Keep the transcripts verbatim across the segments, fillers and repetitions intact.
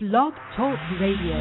Blog Talk Radio.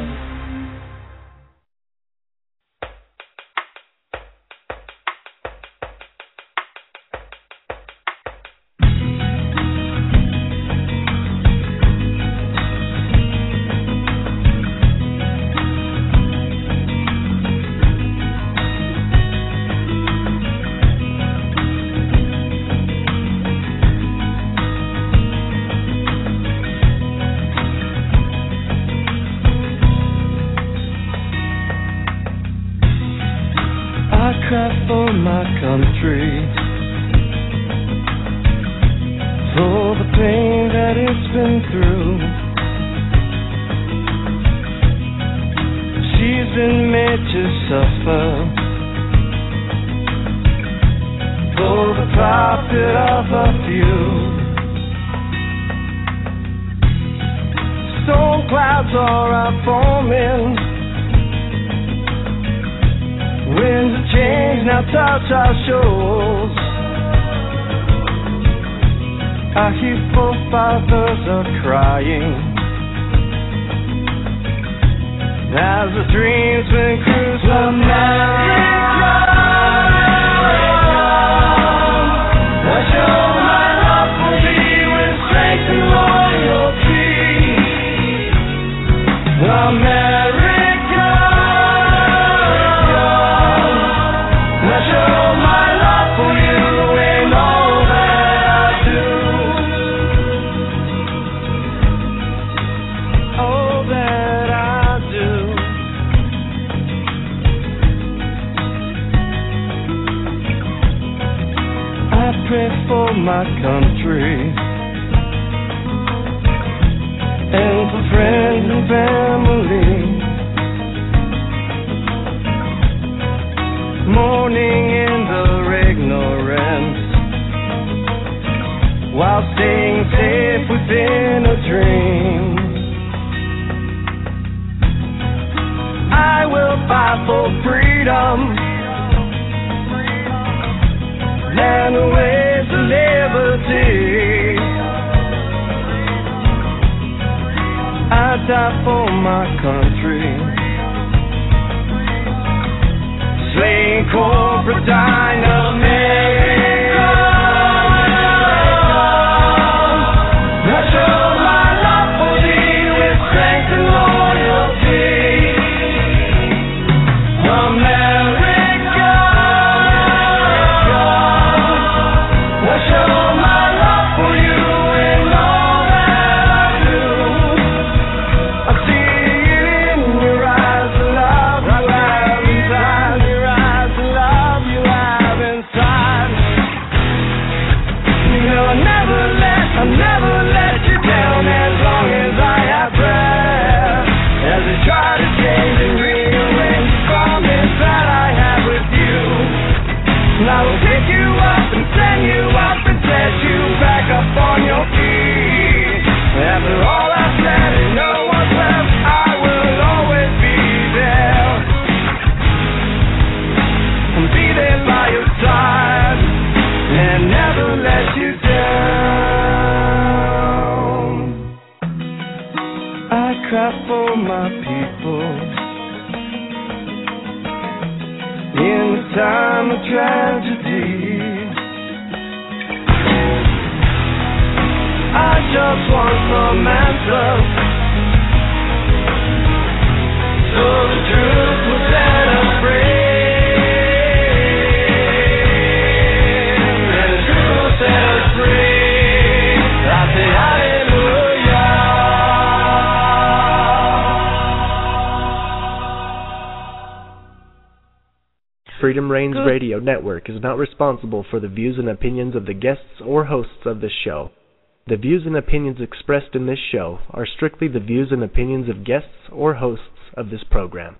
Freedom Reigns Radio Network is not responsible for the views and opinions of the guests or hosts of this show. The views and opinions expressed in this show are strictly the views and opinions of guests or hosts of this program.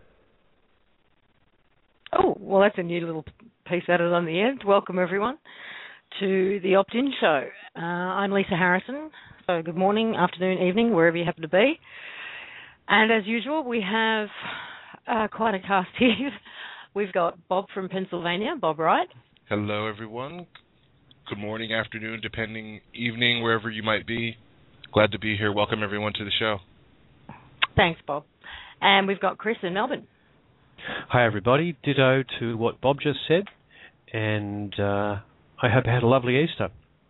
Oh, well, that's a new little piece added on the end. Welcome, everyone, to the Opt-In Show. Uh, I'm Lisa Harrison. So good morning, afternoon, evening, wherever you happen to be. And as usual, we have uh, quite a cast here. We've got Bob from Pennsylvania. Bob Wright. Hello, everyone. Good morning, afternoon, depending, evening, wherever you might be. Glad to be here. Welcome, everyone, to the show. Thanks, Bob. And we've got Chris in Melbourne. Hi, everybody. Ditto to what Bob just said. And uh, I hope you had a lovely Easter.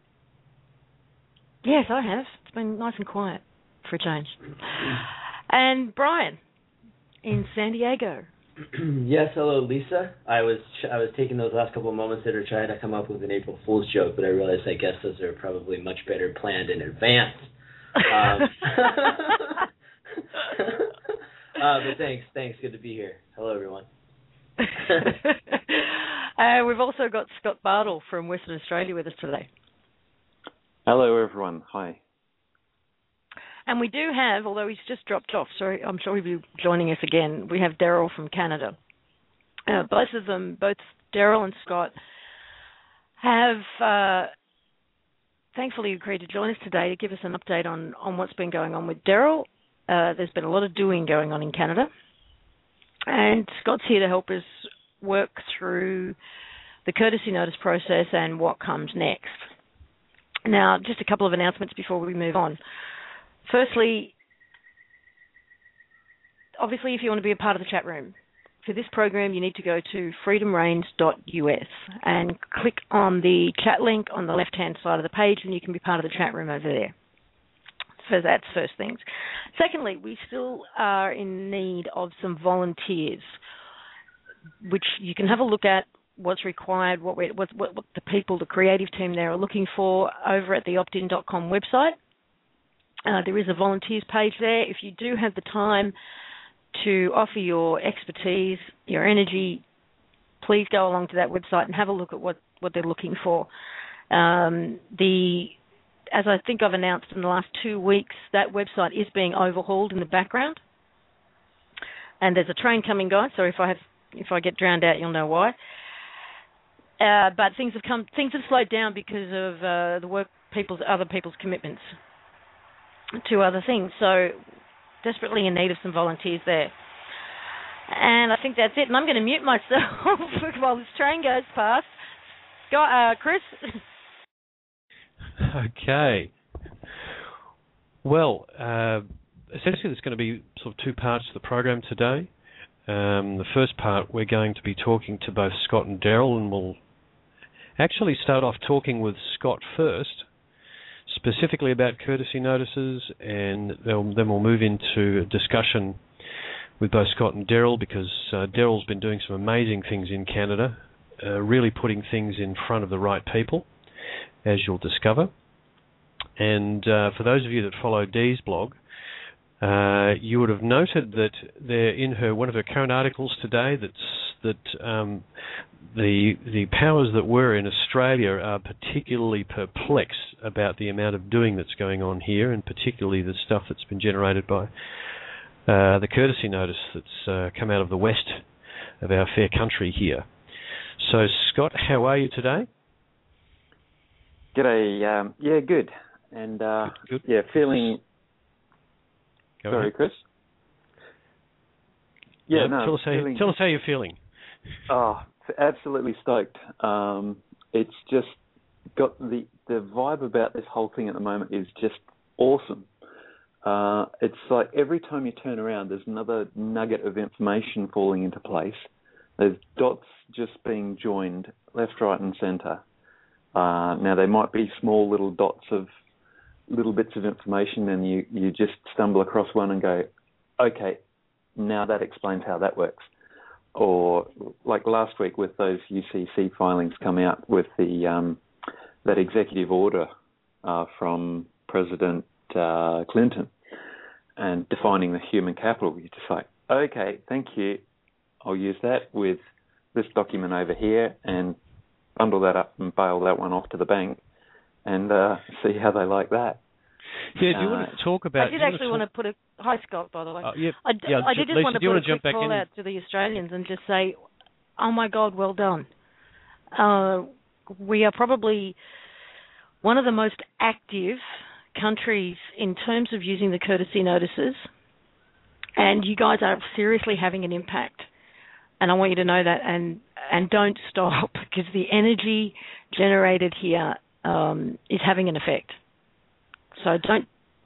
Yes, I have. It's been nice and quiet for a change. And Brian in San Diego. Yes, hello, Lisa. I was I was taking those last couple of moments there to try to come up with an April Fool's joke, but I realized I guess those are probably much better planned in advance. Um, uh, but thanks, thanks. Good to be here. Hello, everyone. uh, we've also got Scott Bartle from Western Australia with us today. Hello, everyone. Hi. And we do have, although he's just dropped off, so I'm sure he'll be joining us again, we have Daryl from Canada. Uh, both of them, both Daryl and Scott, have uh, thankfully agreed to join us today to give us an update on, on what's been going on with Daryl. Uh, there's been a lot of doing going on in Canada. And Scott's here to help us work through the courtesy notice process and what comes next. Now, just a couple of announcements before we move on. Firstly, obviously, if you want to be a part of the chat room, for this program, you need to go to freedom reigns dot U S and click on the chat link on the left-hand side of the page, and you can be part of the chat room over there. So that's first things. Secondly, we still are in need of some volunteers, which you can have a look at what's required, what, we, what, what, what the people, the creative team there are looking for over at the opt in dot com website. Uh, there is a volunteers page there. If you do have the time to offer your expertise, your energy, please go along to that website and have a look at what, what they're looking for. Um, the As I think I've announced in the last two weeks, that website is being overhauled in the background. And there's a train coming, guys, so if I have if I get drowned out, you'll know why. Uh, but things have come things have slowed down because of uh, the work people's other people's commitments to other things. So desperately in need of some volunteers there. And I think that's it. And I'm going to mute myself while this train goes past. Go, uh, Chris. Okay. Well, uh, essentially there's going to be sort of two parts to the program today. Um, the first part, we're going to be talking to both Scott and Daryl, and we'll actually start off talking with Scott first, specifically about courtesy notices, and then we'll move into a discussion with both Scott and Daryl, because uh, Daryl's been doing some amazing things in Canada, uh, really putting things in front of the right people, as you'll discover. And uh, for those of you that follow Dee's blog, uh, you would have noted that there, in her one of her current articles today, that's, that um, the the powers that were in Australia are particularly perplexed about the amount of doing that's going on here, and particularly the stuff that's been generated by uh, the courtesy notice that's uh, come out of the west of our fair country here. So, Scott, how are you today? G'day. Um, yeah, good. And, uh, good, good. yeah, feeling... Go Sorry, ahead. Chris? Yeah, yeah no. Tell us, how, feeling... tell us how you're feeling. Oh, absolutely stoked. Um, it's just got the, the vibe about this whole thing at the moment is just awesome. Uh, it's like every time you turn around, there's another nugget of information falling into place. There's dots just being joined left, right, and centre. Uh, now, they might be small little dots of little bits of information, and you, you just stumble across one and go, okay, now that explains how that works. Or like last week with those U C C filings come out with the um, that executive order uh, from President uh, Clinton and defining the human capital. You're just like, okay, thank you. I'll use that with this document over here and bundle that up and bail that one off to the bank and uh, see how they like that. Yeah, do you uh, want to talk about... I did actually want to, want to put a... Hi, Scott, by the way. Uh, yeah, I, yeah, I did just Lisa, want to do you put want a to jump quick back call in? out to the Australians and just say, oh, my God, well done. Uh, we are probably one of the most active countries in terms of using the courtesy notices, and you guys are seriously having an impact. And I want you to know that, and, and don't stop, because the energy generated here um, is having an effect. So don't,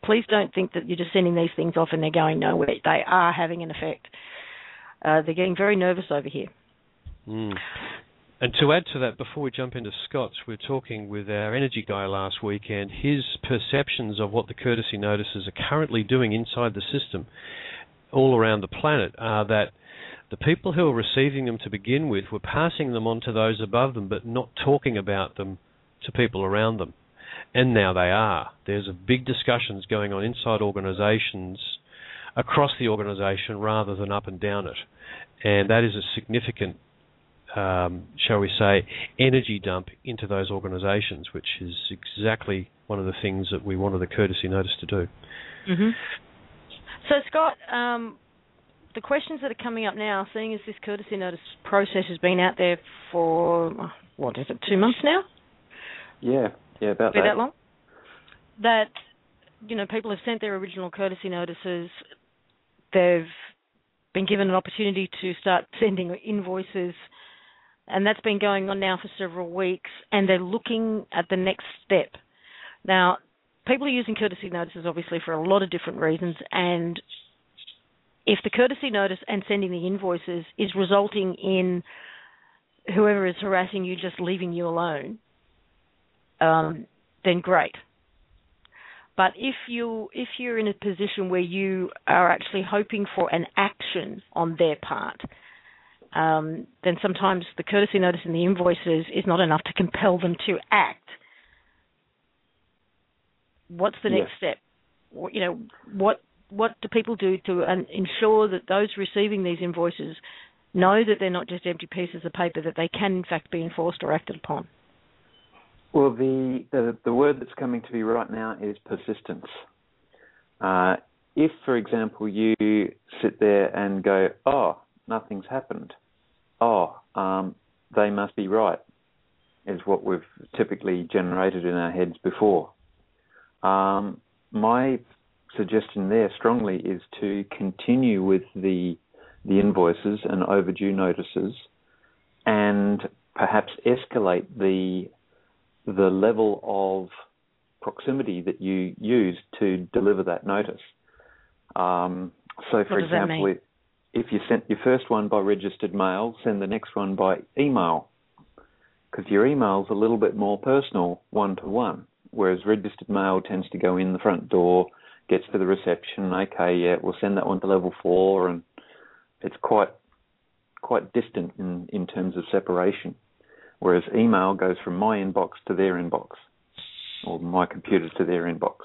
please don't think that you're just sending these things off and they're going nowhere. They are having an effect. Uh, they're getting very nervous over here. Mm. And to add to that, before we jump into Scott's, we were talking with our energy guy last week, and his perceptions of what the courtesy notices are currently doing inside the system all around the planet are that the people who are receiving them to begin with were passing them on to those above them, but not talking about them to people around them. And now they are. There's a big discussions going on inside organisations, across the organisation, rather than up and down it. And that is a significant, um, shall we say, energy dump into those organisations, which is exactly one of the things that we wanted the courtesy notice to do. Mm-hmm. So, Scott, um, the questions that are coming up now, seeing as this courtesy notice process has been out there for, what is it, two months now? Yeah, yeah, about Been that. that long? That, you know, people have sent their original courtesy notices. They've been given an opportunity to start sending invoices, and that's been going on now for several weeks, and they're looking at the next step. Now, people are using courtesy notices, obviously, for a lot of different reasons, and if the courtesy notice and sending the invoices is resulting in whoever is harassing you just leaving you alone, um, then great. But if you if you're in a position where you are actually hoping for an action on their part, um, then sometimes the courtesy notice and the invoices is not enough to compel them to act. What's the next yeah. step? You know, what what do people do to um, ensure that those receiving these invoices know that they're not just empty pieces of paper, that they can in fact be enforced or acted upon? Well, the, the, the word that's coming to me right now is persistence. Uh, if, for example, you sit there and go, oh, nothing's happened, oh, um, they must be right, is what we've typically generated in our heads before. Um, my suggestion there strongly is to continue with the the invoices and overdue notices and perhaps escalate the the level of proximity that you use to deliver that notice. Um, so, for example, if, if you sent your first one by registered mail, send the next one by email, because your email's a little bit more personal, one-to-one, whereas registered mail tends to go in the front door, gets to the reception, okay, yeah, we'll send that one to level four, and it's quite quite distant in, in terms of separation. Whereas email goes from my inbox to their inbox, or my computer to their inbox.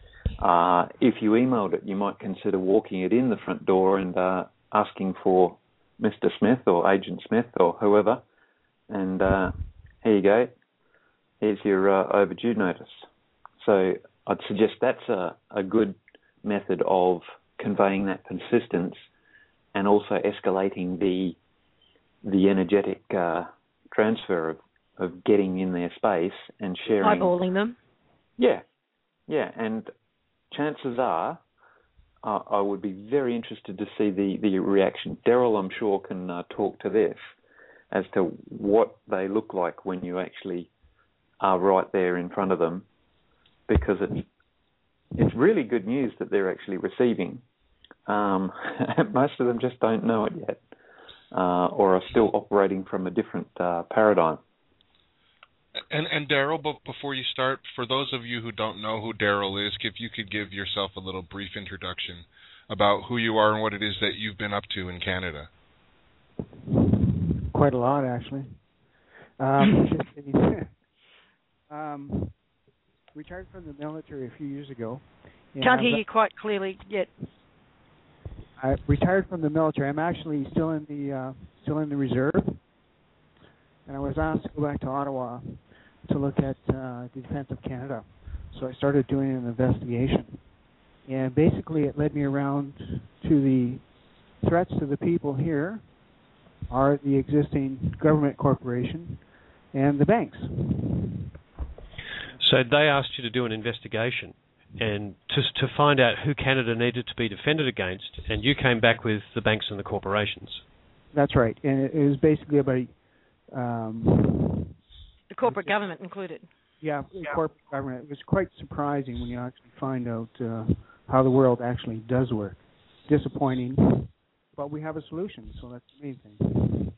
Uh, if you emailed it, you might consider walking it in the front door and uh, asking for Mister Smith or Agent Smith or whoever, and uh, here you go, here's your uh, overdue notice. So I'd suggest that's a, a good method of conveying that persistence and also escalating the the energetic uh, transfer of, of getting in their space and sharing. Eyeballing them. Yeah, yeah, and chances are uh, I would be very interested to see the, the reaction. Daryl, I'm sure, can uh, talk to this as to what they look like when you actually are right there in front of them, because it, it's really good news that they're actually receiving. Um, most of them just don't know it yet, uh, or are still operating from a different uh, paradigm. And, and Daryl, but before you start, for those of you who don't know who Daryl is, if you could give yourself a little brief introduction about who you are and what it is that you've been up to in Canada. Quite a lot, actually. Um, um, retired from the military a few years ago. Can't hear you quite clearly yet. I retired from the military. I'm actually still in the uh, still in the reserve, and I was asked to go back to Ottawa to look at uh, the defense of Canada. So I started doing an investigation, and basically it led me around to the threats to the people here are the existing government corporation and the banks. So they asked you to do an investigation and to to find out who Canada needed to be defended against, and you came back with the banks and the corporations. That's right, and it, it was basically about um, the corporate government included. Yeah, corporate government. It was quite surprising when you actually find out uh, how the world actually does work. Disappointing, but we have a solution, so that's the main thing.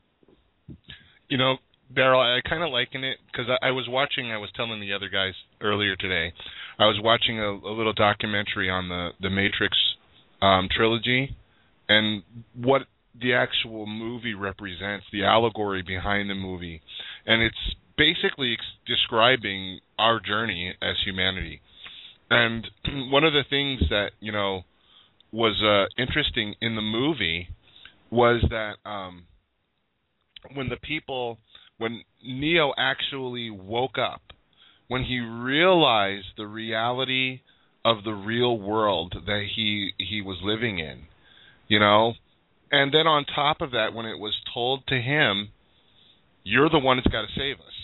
You know, Daryl, I kind of liken it because I, I was watching. I was telling the other guys earlier today. I was watching a, a little documentary on the the Matrix um, trilogy, and what the actual movie represents, the allegory behind the movie, and it's basically ex- describing our journey as humanity. And one of the things that, you know, was uh, interesting in the movie was that um, when the people, when Neo actually woke up, when he realized the reality of the real world that he he was living in, you know, and then on top of that, when it was told to him, you're the one that's got to save us,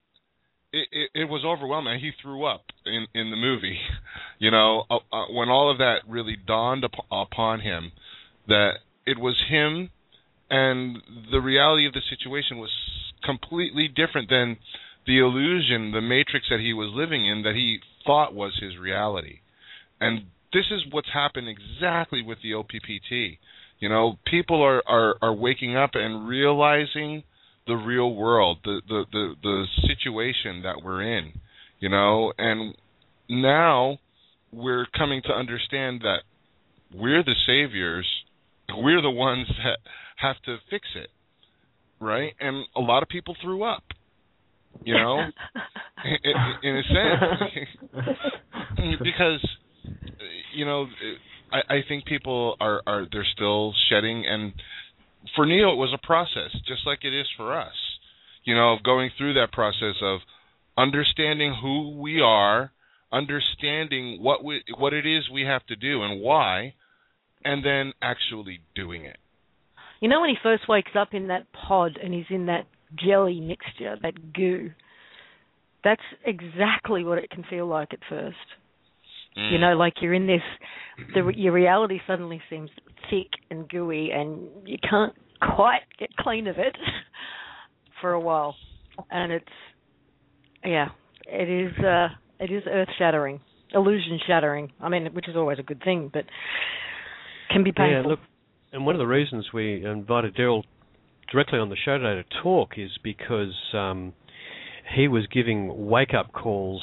it, it, it was overwhelming. He threw up in, in the movie, you know, uh, uh, when all of that really dawned up, upon him, that it was him and the reality of the situation was completely different than the illusion, the matrix that he was living in that he thought was his reality. And this is what's happened exactly with the O P P T. You know, people are, are, are waking up and realizing the real world, the, the, the, the situation that we're in, you know, and now we're coming to understand that we're the saviors, we're the ones that have to fix it, right? And a lot of people threw up, you know, in, in a sense, because, you know, I, I think people are, are they're still shedding, and for Neo it was a process, just like it is for us, you know, going through that process of understanding who we are, understanding what we, what it is we have to do and why, and then actually doing it. You know, when he first wakes up in that pod and he's in that jelly mixture, that goo, that's exactly what it can feel like at first. Mm. You know, like you're in this, the, your reality suddenly seems thick and gooey and you can't quite get clean of it for a while. And it's, yeah, it is, uh, it is earth-shattering, illusion-shattering. I mean, which is always a good thing, but can be painful. Yeah, look, and one of the reasons we invited Daryl directly on the show today to talk is because um, he was giving wake-up calls,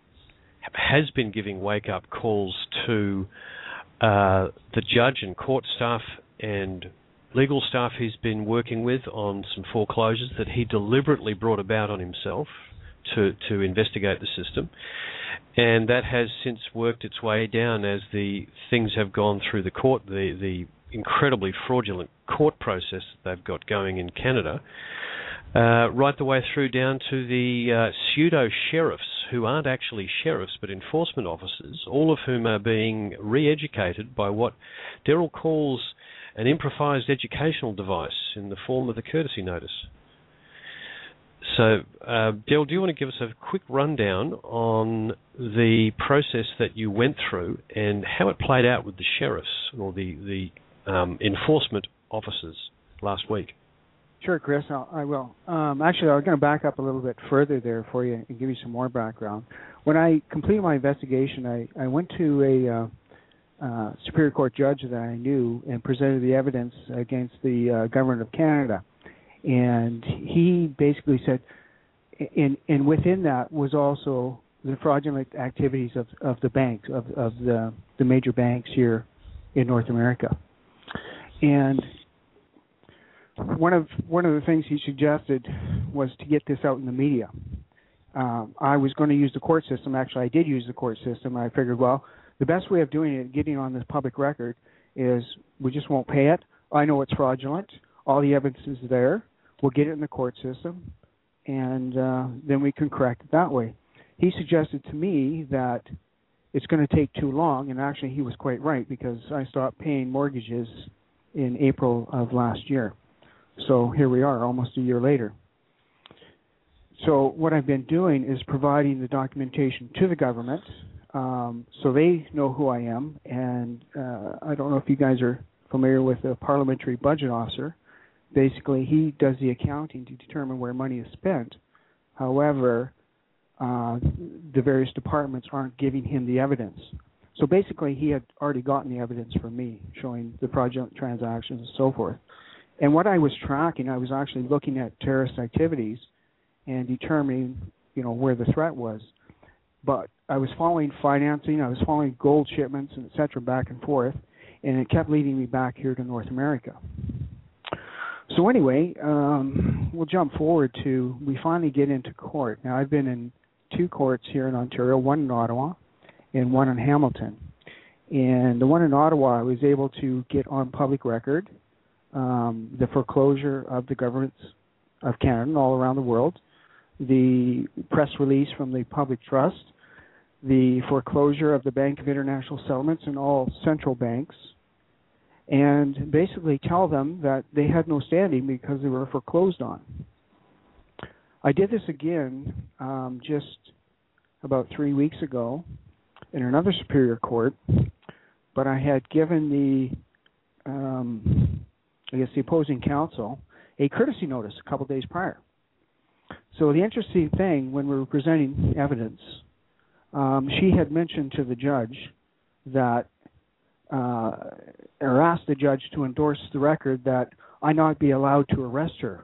has been giving wake-up calls to uh, the judge and court staff and legal staff he's been working with on some foreclosures that he deliberately brought about on himself to, to investigate the system. And that has since worked its way down as the things have gone through the court, the, the incredibly fraudulent court process that they've got going in Canada, uh, right the way through down to the uh, pseudo-sheriffs, who aren't actually sheriffs but enforcement officers, all of whom are being re-educated by what Daryl calls an improvised educational device in the form of the courtesy notice. So, uh, Daryl, do you want to give us a quick rundown on the process that you went through and how it played out with the sheriffs or the, the um, enforcement officers last week? Sure, Chris, I'll, I will. Um, actually, I'm going to back up a little bit further there for you and give you some more background. When I completed my investigation, I, I went to a uh, uh, Superior Court judge that I knew and presented the evidence against the uh, Government of Canada. And he basically said, and, and within that was also the fraudulent activities of, of the banks, of, of the, the major banks here in North America. And one of one of the things he suggested was to get this out in the media. Um, I was going to use the court system. Actually, I did use the court system. I figured, well, the best way of doing it, getting on this public record, is we just won't pay it. I know it's fraudulent. All the evidence is there. We'll get it in the court system, and uh, then we can correct it that way. He suggested to me that it's going to take too long, and actually he was quite right, because I stopped paying mortgages in April of last year. So here we are, almost a year later. So what I've been doing is providing the documentation to the government um, so they know who I am. And uh, I don't know if you guys are familiar with the parliamentary budget officer. Basically, he does the accounting to determine where money is spent. However, uh, the various departments aren't giving him the evidence. So basically, he had already gotten the evidence from me, showing the fraudulent transactions and so forth. And what I was tracking, I was actually looking at terrorist activities and determining, you know, where the threat was. But I was following financing, I was following gold shipments, and et cetera, back and forth, and it kept leading me back here to North America. So anyway, um, we'll jump forward to, we finally get into court. Now, I've been in two courts here in Ontario, one in Ottawa and one in Hamilton. And the one in Ottawa, I was able to get on public record um, the foreclosure of the governments of Canada and all around the world, the press release from the public trust, the foreclosure of the Bank of International Settlements and all central banks, and basically tell them that they had no standing because they were foreclosed on. I did this again um, just about three weeks ago in another superior court, but I had given the, um, I guess the opposing counsel a courtesy notice a couple days prior. So the interesting thing, when we were presenting evidence, um, she had mentioned to the judge that, uh, or asked the judge to endorse the record that I not be allowed to arrest her.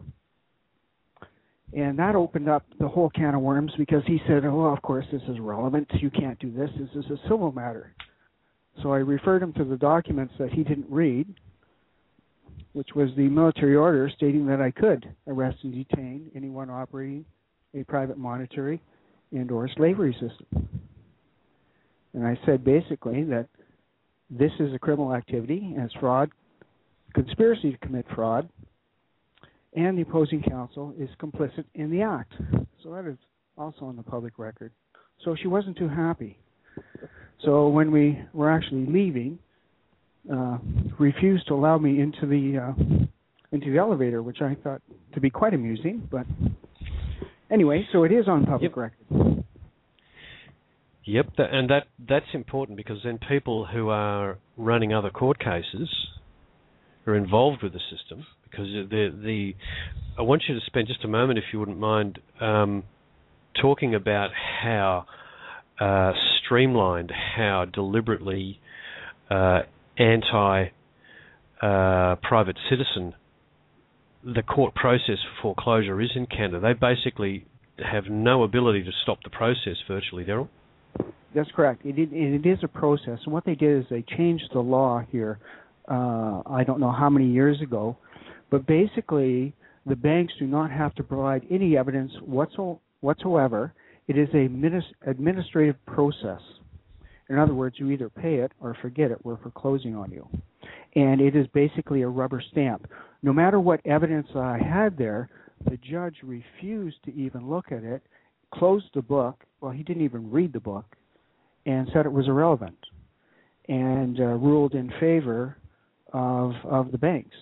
And that opened up the whole can of worms because he said, oh, well, of course, this is relevant. You can't do this. This is a civil matter. So I referred him to the documents that he didn't read, which was the military order stating that I could arrest and detain anyone operating a private monetary and or slavery system. And I said basically that this is a criminal activity and it's fraud, conspiracy to commit fraud, and the opposing counsel is complicit in the act. So that is also on the public record. So she wasn't too happy. So when we were actually leaving, uh, refused to allow me into the uh, into the elevator, which I thought to be quite amusing. But anyway, so it is on public yep. record. Yep, and that that's important because then people who are running other court cases are involved with the system. Because the the I want you to spend just a moment, if you wouldn't mind, um, talking about how uh, streamlined, how deliberately uh, anti uh, private citizen the court process for foreclosure is in Canada. They basically have no ability to stop the process virtually, Daryl. That's correct. It, it, it is a process. And what they did is they changed the law here, uh, I don't know how many years ago, but basically the banks do not have to provide any evidence whatsoever. It is a administrative process. In other words, you either pay it or forget it. We're foreclosing on you. And it is basically a rubber stamp. No matter what evidence I had there, the judge refused to even look at it, closed the book. Well, he didn't even read the book, and said it was irrelevant, and uh, ruled in favor of of the banks.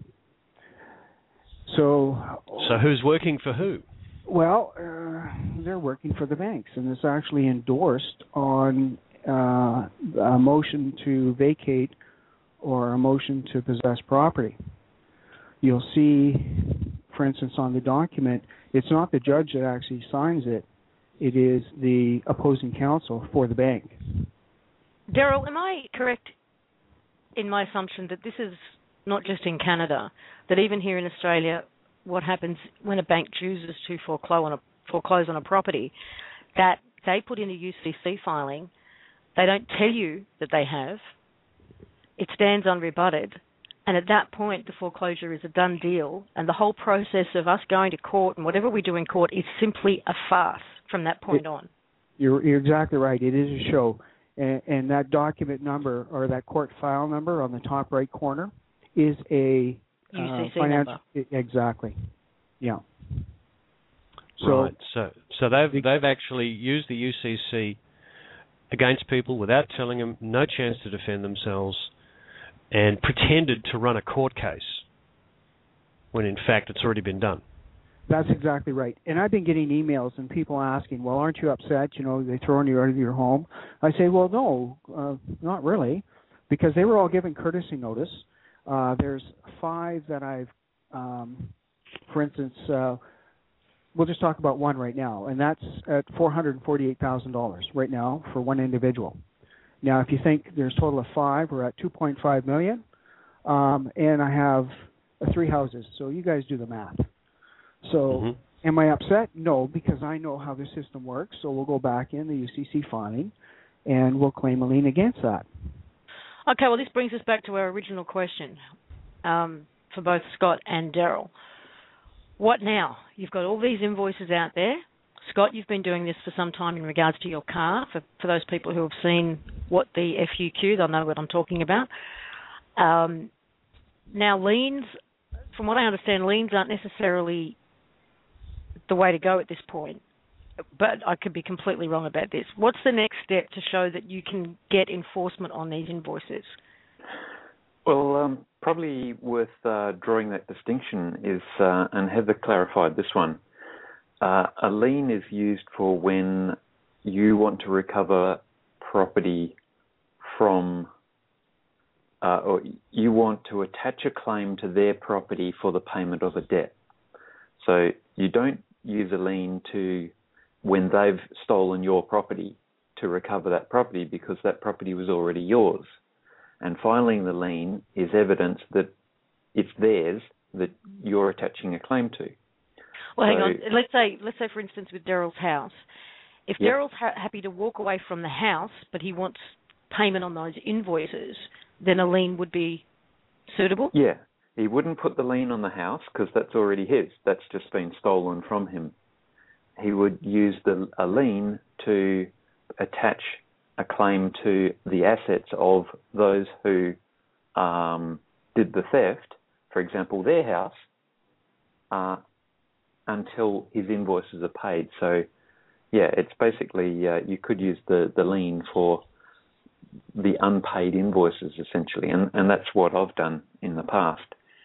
So, so who's working for who? Well, uh, they're working for the banks, and it's actually endorsed on uh, a motion to vacate or a motion to possess property. You'll see, for instance, on the document, it's not the judge that actually signs it. It is the opposing counsel for the bank. Daryl, am I correct in my assumption that this is not just in Canada, that even here in Australia, what happens when a bank chooses to foreclose on a, foreclose on a property, that they put in a U C C filing, they don't tell you that they have, it stands unrebutted, and at that point the foreclosure is a done deal, and the whole process of us going to court and whatever we do in court is simply a farce from that point it, on. You're, you're exactly right. It is a show. And, and that document number or that court file number on the top right corner is a U C C uh, financial number. Exactly. Yeah. So, right. So so they've they've actually used the U C C against people without telling them, no chance to defend themselves, and pretended to run a court case when in fact it's already been done. That's exactly right. And I've been getting emails and people asking, well, aren't you upset? You know, they throwing you out of your home. I say, well, no, uh, not really, because they were all given courtesy notice. Uh, there's five that I've, um, for instance, uh, we'll just talk about one right now, and that's at four hundred forty-eight thousand dollars right now for one individual. Now, if you think there's a total of five, we're at two point five million dollars, um, and I have uh, three houses, so you guys do the math. So mm-hmm. am I upset? No, because I know how the system works, so we'll go back in the U C C filing, and we'll claim a lien against that. Okay, well, this brings us back to our original question um, for both Scott and Daryl. What now? You've got all these invoices out there. Scott, you've been doing this for some time in regards to your car. For, for those people who have seen what the F U Q, they'll know what I'm talking about. Um, now, liens, from what I understand, liens aren't necessarily the way to go at this point. But I could be completely wrong about this. What's the next step to show that you can get enforcement on these invoices? Well, um, probably worth uh, drawing that distinction is, uh, and Heather clarified this one, uh, a lien is used for when you want to recover property from, uh, or you want to attach a claim to their property for the payment of a debt. So you don't use a lien to when they've stolen your property to recover that property because that property was already yours. And filing the lien is evidence that it's theirs that you're attaching a claim to. Well, so, hang on. Let's say, let's say, for instance, with Daryl's house. If yep. Daryl's ha- happy to walk away from the house, but he wants payment on those invoices, then a lien would be suitable? Yeah. He wouldn't put the lien on the house because that's already his. That's just been stolen from him. He would use the a lien to attach a claim to the assets of those who um, did the theft, for example, their house, uh, until his invoices are paid. So, yeah, it's basically uh, you could use the, the lien for the unpaid invoices, essentially, and, and that's what I've done in the past.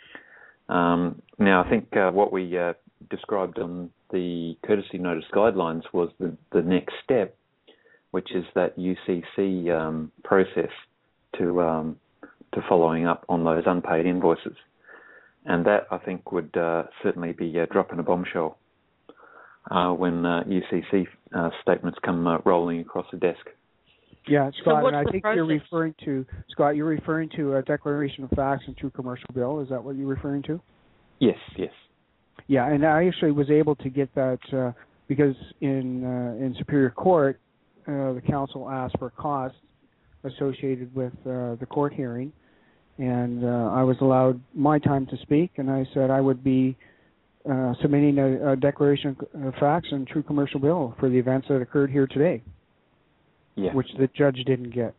Um, now, I think uh, what we uh, described on the courtesy notice guidelines was the, the next step, which is that U C C um, process to um, to following up on those unpaid invoices. And that, I think, would uh, certainly be uh, dropping a bombshell uh, when uh, U C C uh, statements come uh, rolling across the desk. Yeah, Scott, so and I think process? you're referring to, Scott, you're referring to a declaration of facts and true commercial bill. Is that what you're referring to? Yes, yes. Yeah, and I actually was able to get that uh, because in uh, in Superior Court, uh, the council asked for costs associated with uh, the court hearing, and uh, I was allowed my time to speak, and I said I would be uh, submitting a, a declaration of facts and true commercial bill for the events that occurred here today. Yeah. Which the judge didn't get.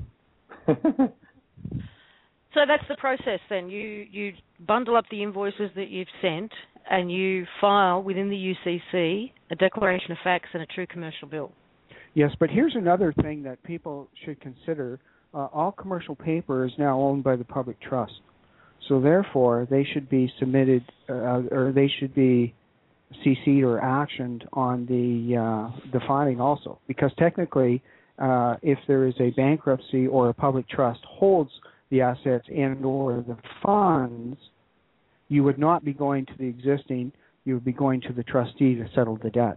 So that's the process then. You you bundle up the invoices that you've sent and you file within the U C C a declaration of facts and a true commercial bill. Yes, but here's another thing that people should consider. Uh, all commercial paper is now owned by the public trust. So therefore, they should be submitted uh, or they should be C C'd or actioned on the, uh, the filing also. Because technically, Uh, if there is a bankruptcy or a public trust holds the assets and or the funds, you would not be going to the existing, you would be going to the trustee to settle the debt.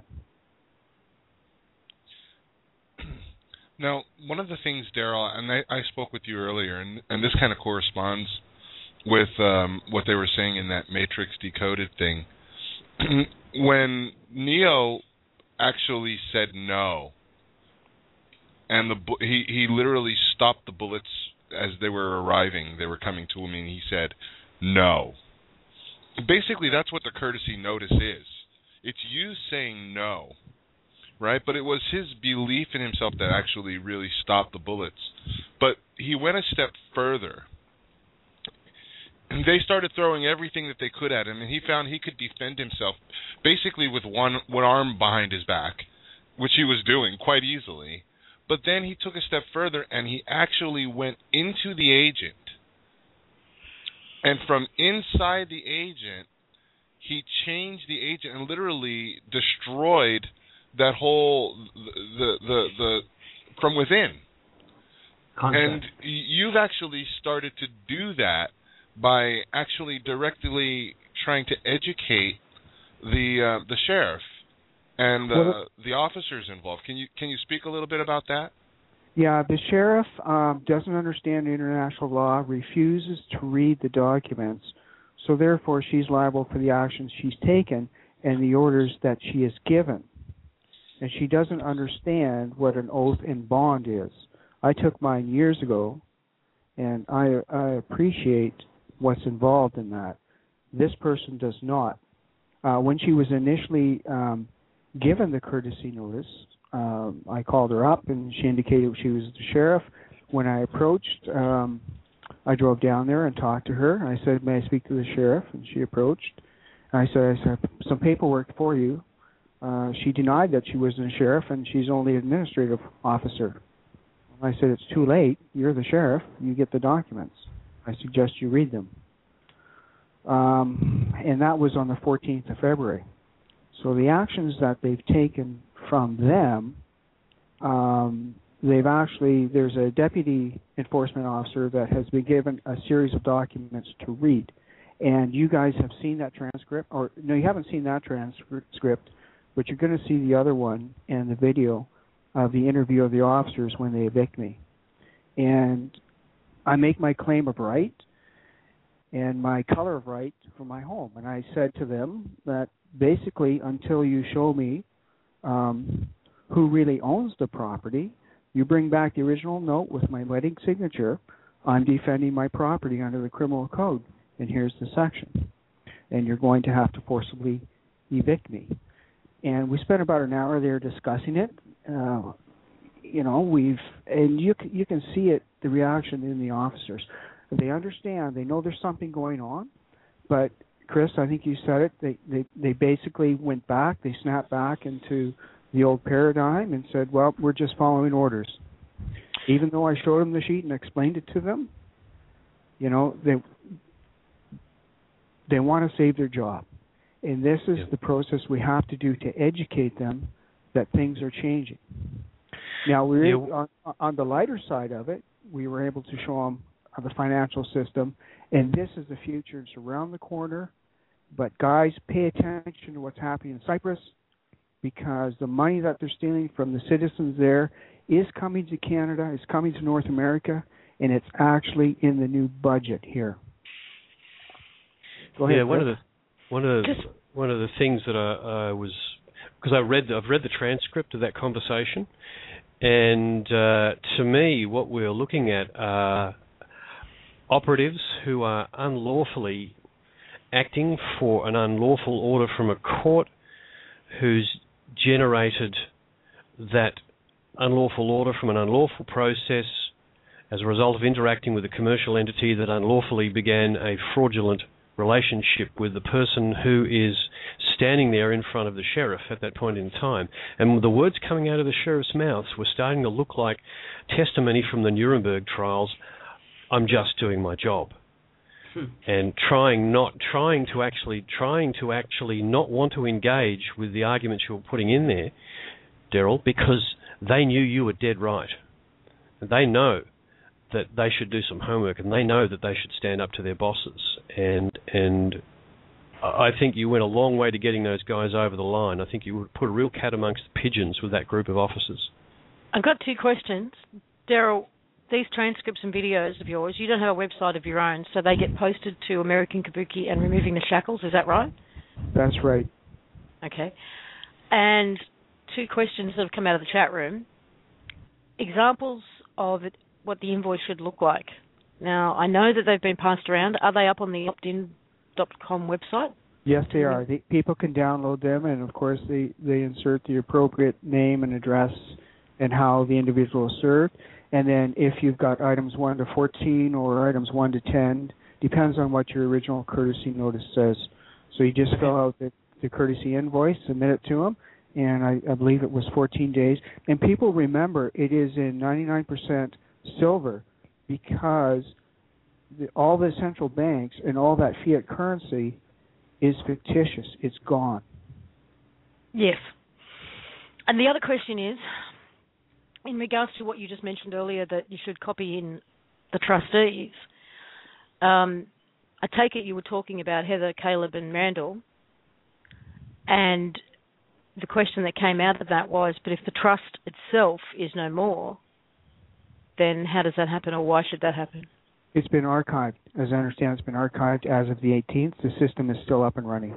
Now, one of the things, Daryl, and I, I spoke with you earlier, and, and this kind of corresponds with um, what they were saying in that Matrix Decoded thing. When Neo actually said no, and the he, he literally stopped the bullets as they were arriving. They were coming to him, and he said, no. Basically, that's what the courtesy notice is. It's you saying no, right? But it was his belief in himself that actually really stopped the bullets. But he went a step further. And they started throwing everything that they could at him, and he found he could defend himself basically with one, one arm behind his back, which he was doing quite easily. But then he took a step further, and he actually went into the agent. And from inside the agent, he changed the agent and literally destroyed that whole, the, the, the, from within. Concept. And you've actually started to do that by actually directly trying to educate the uh, the sheriff and uh, Well, the officers involved. Can you can you speak a little bit about that? Yeah, the sheriff um, doesn't understand international law, refuses to read the documents, so therefore she's liable for the actions she's taken and the orders that she has given. And she doesn't understand what an oath and bond is. I took mine years ago, and I, I appreciate what's involved in that. This person does not. Uh, when she was initially um, given the courtesy notice, um, I called her up, and she indicated she was the sheriff. When I approached, um, I drove down there and talked to her. I said, "May I speak to the sheriff?" And she approached. I said, "I said some paperwork for you." Uh, she denied that she was the sheriff, and she's only an administrative officer. I said, "It's too late. You're the sheriff. You get the documents. I suggest you read them." Um, and that was on the fourteenth of February. So the actions that they've taken from them, um, they've actually, there's a deputy enforcement officer that has been given a series of documents to read. And you guys have seen that transcript, or no, you haven't seen that transcript, but you're going to see the other one and the video of the interview of the officers when they evict me. And I make my claim of right and my color of right for my home. And I said to them that basically until you show me um, who really owns the property, you bring back the original note with my wedding signature, I'm defending my property under the criminal code. And here's the section. And you're going to have to forcibly evict me. And we spent about an hour there discussing it. Uh, you know, we've, and you, you can see it, the reaction in the officers. They understand, they know there's something going on, but Chris, I think you said it, they, they, they basically went back, they snapped back into the old paradigm and said, well, we're just following orders. Even though I showed them the sheet and explained it to them, you know, they they want to save their job. And this is yeah. the process we have to do to educate them that things are changing. Now, we yeah. on, on the lighter side of it, we were able to show them the financial system, and this is the future. It's around the corner. But, guys, pay attention to what's happening in Cyprus, because the money that they're stealing from the citizens there is coming to Canada, is coming to North America, and it's actually in the new budget here. Go ahead. Yeah, one of the one of the, one of the things that I, I was, because I read I've read the transcript of that conversation, and uh, to me, what we're looking at are operatives who are unlawfully acting for an unlawful order from a court, who's generated that unlawful order from an unlawful process as a result of interacting with a commercial entity that unlawfully began a fraudulent relationship with the person who is standing there in front of the sheriff at that point in time. And the words coming out of the sheriff's mouths were starting to look like testimony from the Nuremberg trials. I'm just doing my job. Hmm. And trying not trying to actually trying to actually not want to engage with the arguments you're putting in there, Daryl, because they knew you were dead right. And they know that they should do some homework, and they know that they should stand up to their bosses. And and I think you went a long way to getting those guys over the line. I think you would put a real cat amongst the pigeons with that group of officers. I've got two questions. Daryl, these transcripts and videos of yours, you don't have a website of your own, so they get posted to American Kabuki and Removing the Shackles, is that right? That's right. Okay. And two questions that have come out of the chat room. Examples of it, what the invoice should look like. Now, I know that they've been passed around. Are they up on the opt in dot com website? Yes, they are. The, people can download them, and, of course, they, they insert the appropriate name and address and how the individual is served. And then if you've got items one to fourteen or items one to ten, depends on what your original courtesy notice says. So you just fill out the, the courtesy invoice, submit it to them, and I, I believe it was fourteen days. And people remember it is in ninety-nine percent silver, because the, all the central banks and all that fiat currency is fictitious. It's gone. Yes. And the other question is, in regards to what you just mentioned earlier, that you should copy in the trustees, um, I take it you were talking about Heather, Caleb and Randall. And the question that came out of that was, but if the trust itself is no more, then how does that happen, or why should that happen? It's been archived. As I understand, it's been archived as of the eighteenth. The system is still up and running.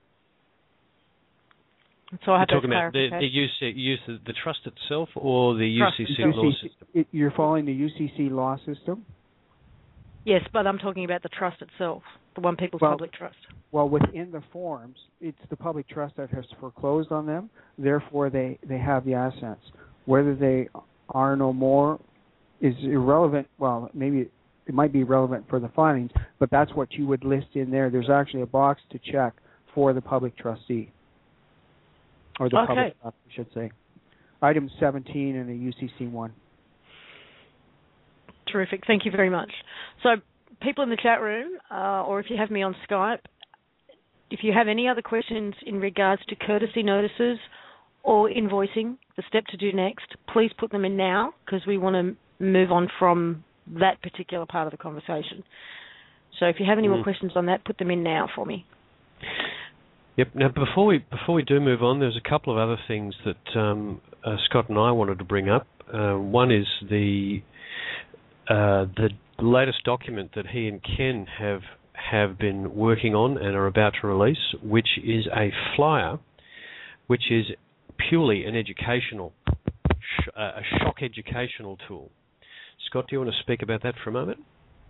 So I have You're talking about the, the U C, use the, the trust itself or the trust. U C C law system? It, you're following the U C C law system? Yes, but I'm talking about the trust itself, the One People's well, Public Trust. Well, within the forms, it's the public trust that has foreclosed on them. Therefore, they, they have the assets. Whether they are no more is irrelevant. Well, maybe it might be relevant for the filings, but that's what you would list in there. There's actually a box to check for the public trustee. Or the okay. public trust, I should say. Item seventeen in the U C C one. Terrific. Thank you very much. So, people in the chat room, uh, or if you have me on Skype, if you have any other questions in regards to courtesy notices or invoicing, the step to do next, please put them in now, because we want to move on from that particular part of the conversation. So if you have any mm. more questions on that, put them in now for me. Yep. Now, before we before we do move on, there's a couple of other things that um, uh, Scott and I wanted to bring up. Uh, one is the uh, the latest document that he and Ken have have been working on and are about to release, which is a flyer, which is purely an educational, sh- uh, a shock educational tool. Scott, do you want to speak about that for a moment?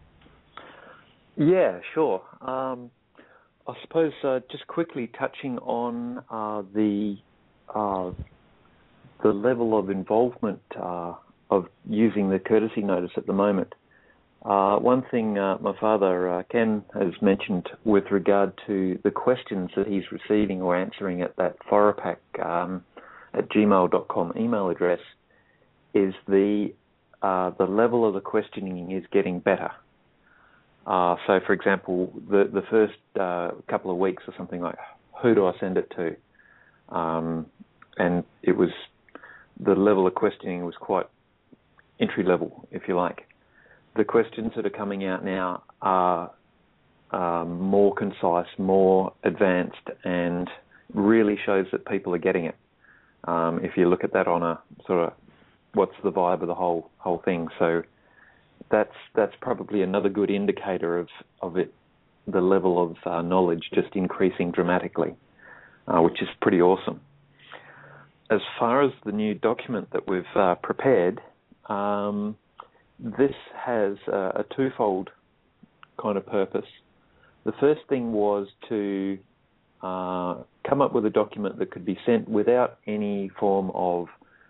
Yeah, sure. Um, I suppose uh, just quickly touching on uh, the uh, the level of involvement uh, of using the courtesy notice at the moment. Uh, one thing uh, my father, uh, Ken, has mentioned with regard to the questions that he's receiving or answering at that Foropac um, at gmail dot com email address is the uh, the level of the questioning is getting better. Uh, so, for example, the, the first uh, couple of weeks or something like, who do I send it to? Um, and it was, the level of questioning was quite entry level, if you like. The questions that are coming out now are um, more concise, more advanced, and really shows that people are getting it. Um, if you look at that on a sort of, what's the vibe of the whole whole thing? So that's that's probably another good indicator of of it, the level of uh, knowledge just increasing dramatically, uh, which is pretty awesome. As far as the new document that we've uh, prepared. Um, This has a, a twofold kind of purpose. The first thing was to uh, come up with a document that could be sent without any form of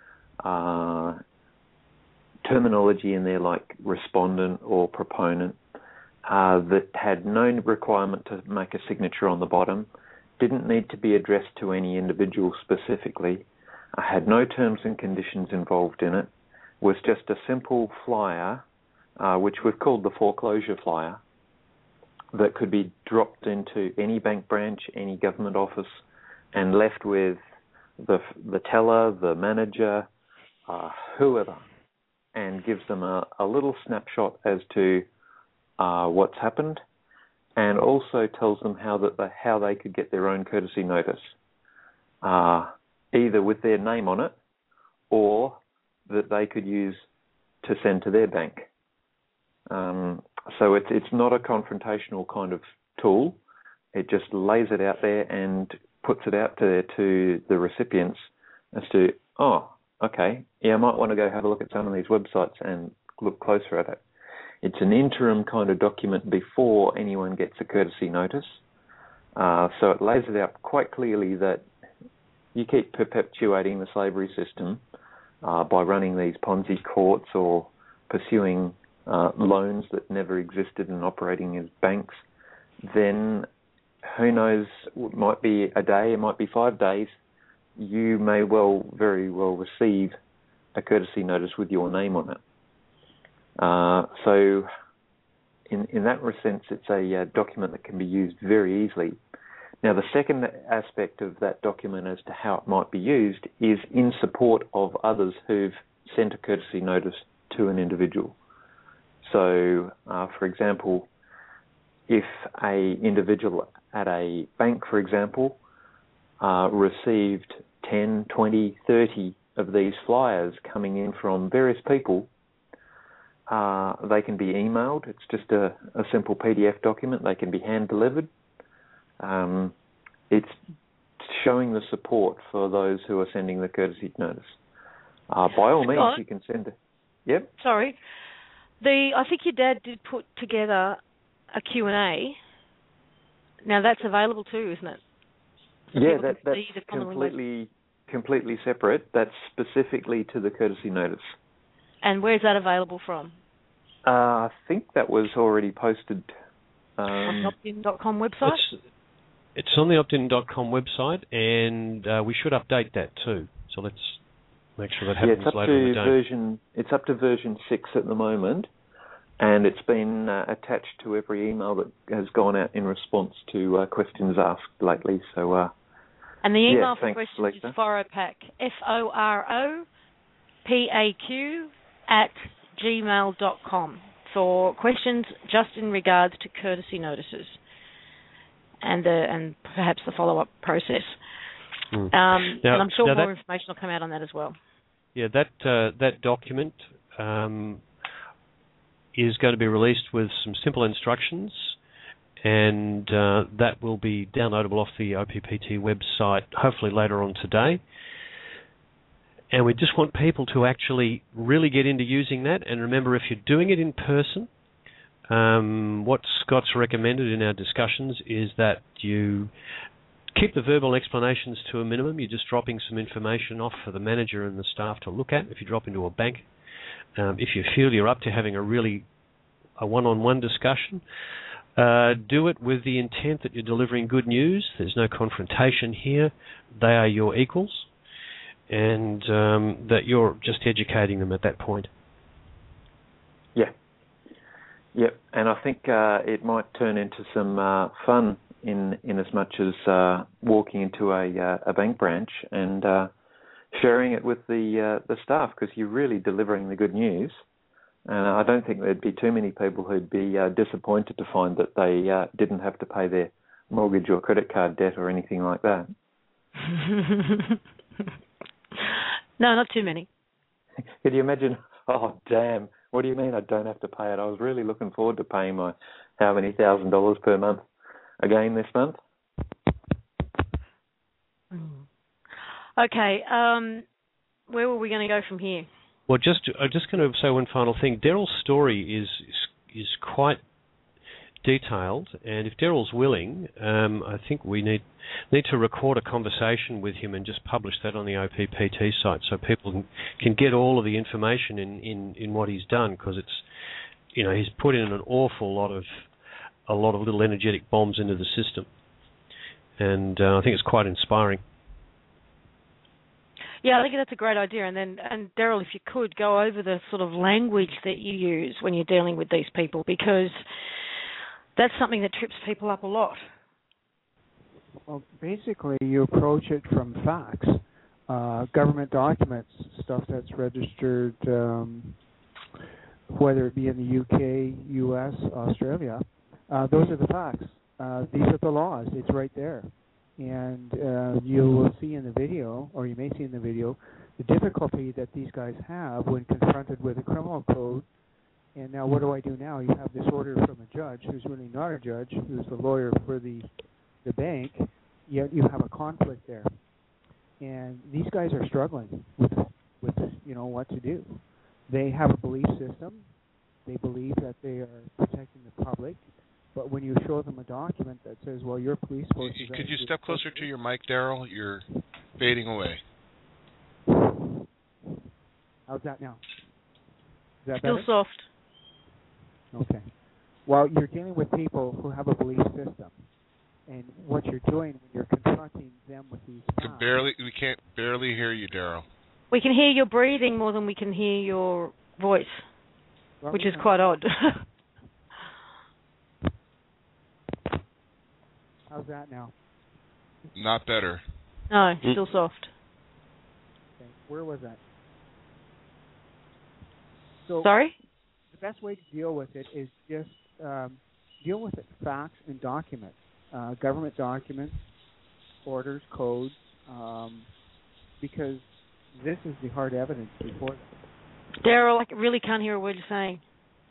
uh, terminology in there like respondent or proponent, uh, that had no requirement to make a signature on the bottom, didn't need to be addressed to any individual specifically, uh, had no terms and conditions involved in it, was just a simple flyer, uh, which we've called the foreclosure flyer, that could be dropped into any bank branch, any government office, and left with the the teller, the manager, uh, whoever, and gives them a, a little snapshot as to uh, what's happened, and also tells them how that they, how they could get their own courtesy notice, uh, either with their name on it or that they could use to send to their bank. Um, so it's it's not a confrontational kind of tool. It just lays it out there and puts it out there to the recipients as to, oh, okay, yeah, I might want to go have a look at some of these websites and look closer at it. It's an interim kind of document before anyone gets a courtesy notice. Uh, so it lays it out quite clearly that you keep perpetuating the slavery system Uh, by running these Ponzi courts or pursuing uh, loans that never existed and operating as banks, then who knows, it might be a day, it might be five days, you may well, very well receive a courtesy notice with your name on it. Uh, so in, in that sense, it's a uh, document that can be used very easily. Now, the second aspect of that document as to how it might be used is in support of others who've sent a courtesy notice to an individual. So, uh, for example, if a individual at a bank, for example, uh, received ten, twenty, thirty of these flyers coming in from various people, uh, they can be emailed. It's just a, a simple P D F document. They can be hand-delivered. Um, it's showing the support for those who are sending the courtesy notice. Uh, by all means, you can send it. Yep. Sorry. The I think your dad did put together a Q and A. Now that's available too, isn't it? So yeah, that, that's completely completely separate. That's specifically to the courtesy notice. And where's that available from? Uh, I think that was already posted. Um, on the optin dot com website? It's, it's on the optin dot com website, and uh, we should update that too. So let's make sure that happens yeah, it's up later to in the day. Version, it's up to version six at the moment, and it's been uh, attached to every email that has gone out in response to uh, questions asked lately. So, uh, and the email yeah, for thanks, questions Lisa. is FOROPAQ, F O R O P A Q, at gmail dot com for questions just in regards to courtesy notices and the, and perhaps the follow-up process. Mm. Um, now, and I'm sure now more that, information will come out on that as well. Yeah, that uh, that document um, is going to be released with some simple instructions, and uh, that will be downloadable off the O P P T website hopefully later on today. And we just want people to actually really get into using that. And remember, if you're doing it in person, um, what Scott's recommended in our discussions is that you keep the verbal explanations to a minimum. You're just dropping some information off for the manager and the staff to look at if you drop into a bank. Um, if you feel you're up to having a really a one-on-one discussion, uh, do it with the intent that you're delivering good news. There's no confrontation here. They are your equals, and um, that you're just educating them at that point. Yeah. Yep, and I think uh, it might turn into some uh, fun in in as much as uh, walking into a uh, a bank branch and uh, sharing it with the uh, the staff, because you're really delivering the good news. And I don't think there'd be too many people who'd be uh, disappointed to find that they uh, didn't have to pay their mortgage or credit card debt or anything like that. No, not too many. Could you imagine? Oh, damn. What do you mean I don't have to pay it? I was really looking forward to paying my how many thousand dollars per month again this month. Okay, um, where were we going to go from here? Well, just I'm just going to say one final thing. Daryl's story is is, is quite detailed, and if Daryl's willing, um, I think we need need to record a conversation with him and just publish that on the O P P T site so people can, can get all of the information in, in, in what he's done, because it's, you know, he's put in an awful lot of a lot of little energetic bombs into the system, and uh, I think it's quite inspiring. Yeah, I think that's a great idea. And then, and Daryl, if you could go over the sort of language that you use when you're dealing with these people, because that's something that trips people up a lot. Well, basically, you approach it from facts, uh, government documents, stuff that's registered, um, whether it be in the U K, U S, Australia. Uh, those are the facts. Uh, these are the laws. It's right there. And uh, you will see in the video, or you may see in the video, the difficulty that these guys have when confronted with a criminal code. And now what do I do now? You have this order from a judge who's really not a judge, who's the lawyer for the the bank, yet you have a conflict there. And these guys are struggling with, with you know, what to do. They have a belief system. They believe that they are protecting the public. But when you show them a document that says, well, your police force is... Could you step closer to your mic, Daryl? You're fading away. How's that now? Is that Still better? soft. Okay. Well, you're dealing with people who have a belief system. And what you're doing when you're confronting them with these facts... Barely, we can't barely hear you, Daryl. We can hear your breathing more than we can hear your voice, well, which yeah. is quite odd. How's that now? Not better. No, still soft. Okay. Where was that? So Sorry? The best way to deal with it is just um, deal with it facts and documents, uh, government documents, orders, codes, um, because this is the hard evidence before them. Daryl, I really can't hear a word you're saying.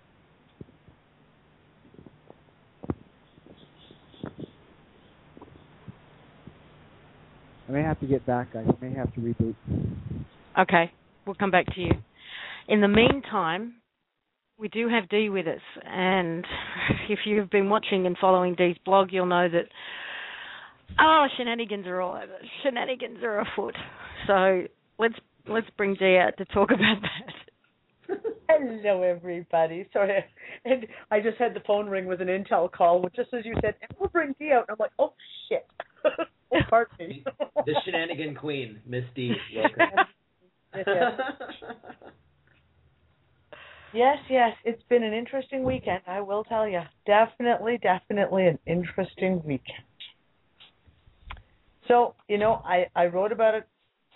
I may have to get back, guys. I may have to reboot. Okay, we'll come back to you. In the meantime, we do have Dee with us, and if you've been watching and following Dee's blog, you'll know that, oh, shenanigans are all over. Shenanigans are afoot. So let's let's bring Dee out to talk about that. Hello, everybody. Sorry, and I just had the phone ring with an Intel call, just as you said, and we'll bring Dee out. And I'm like, oh, shit. Oh, pardon me. The, the shenanigan queen, Miss Dee. Welcome. Yes, yes. Yes, yes, it's been an interesting weekend, I will tell you. Definitely, definitely an interesting weekend. So, you know, I, I wrote about it,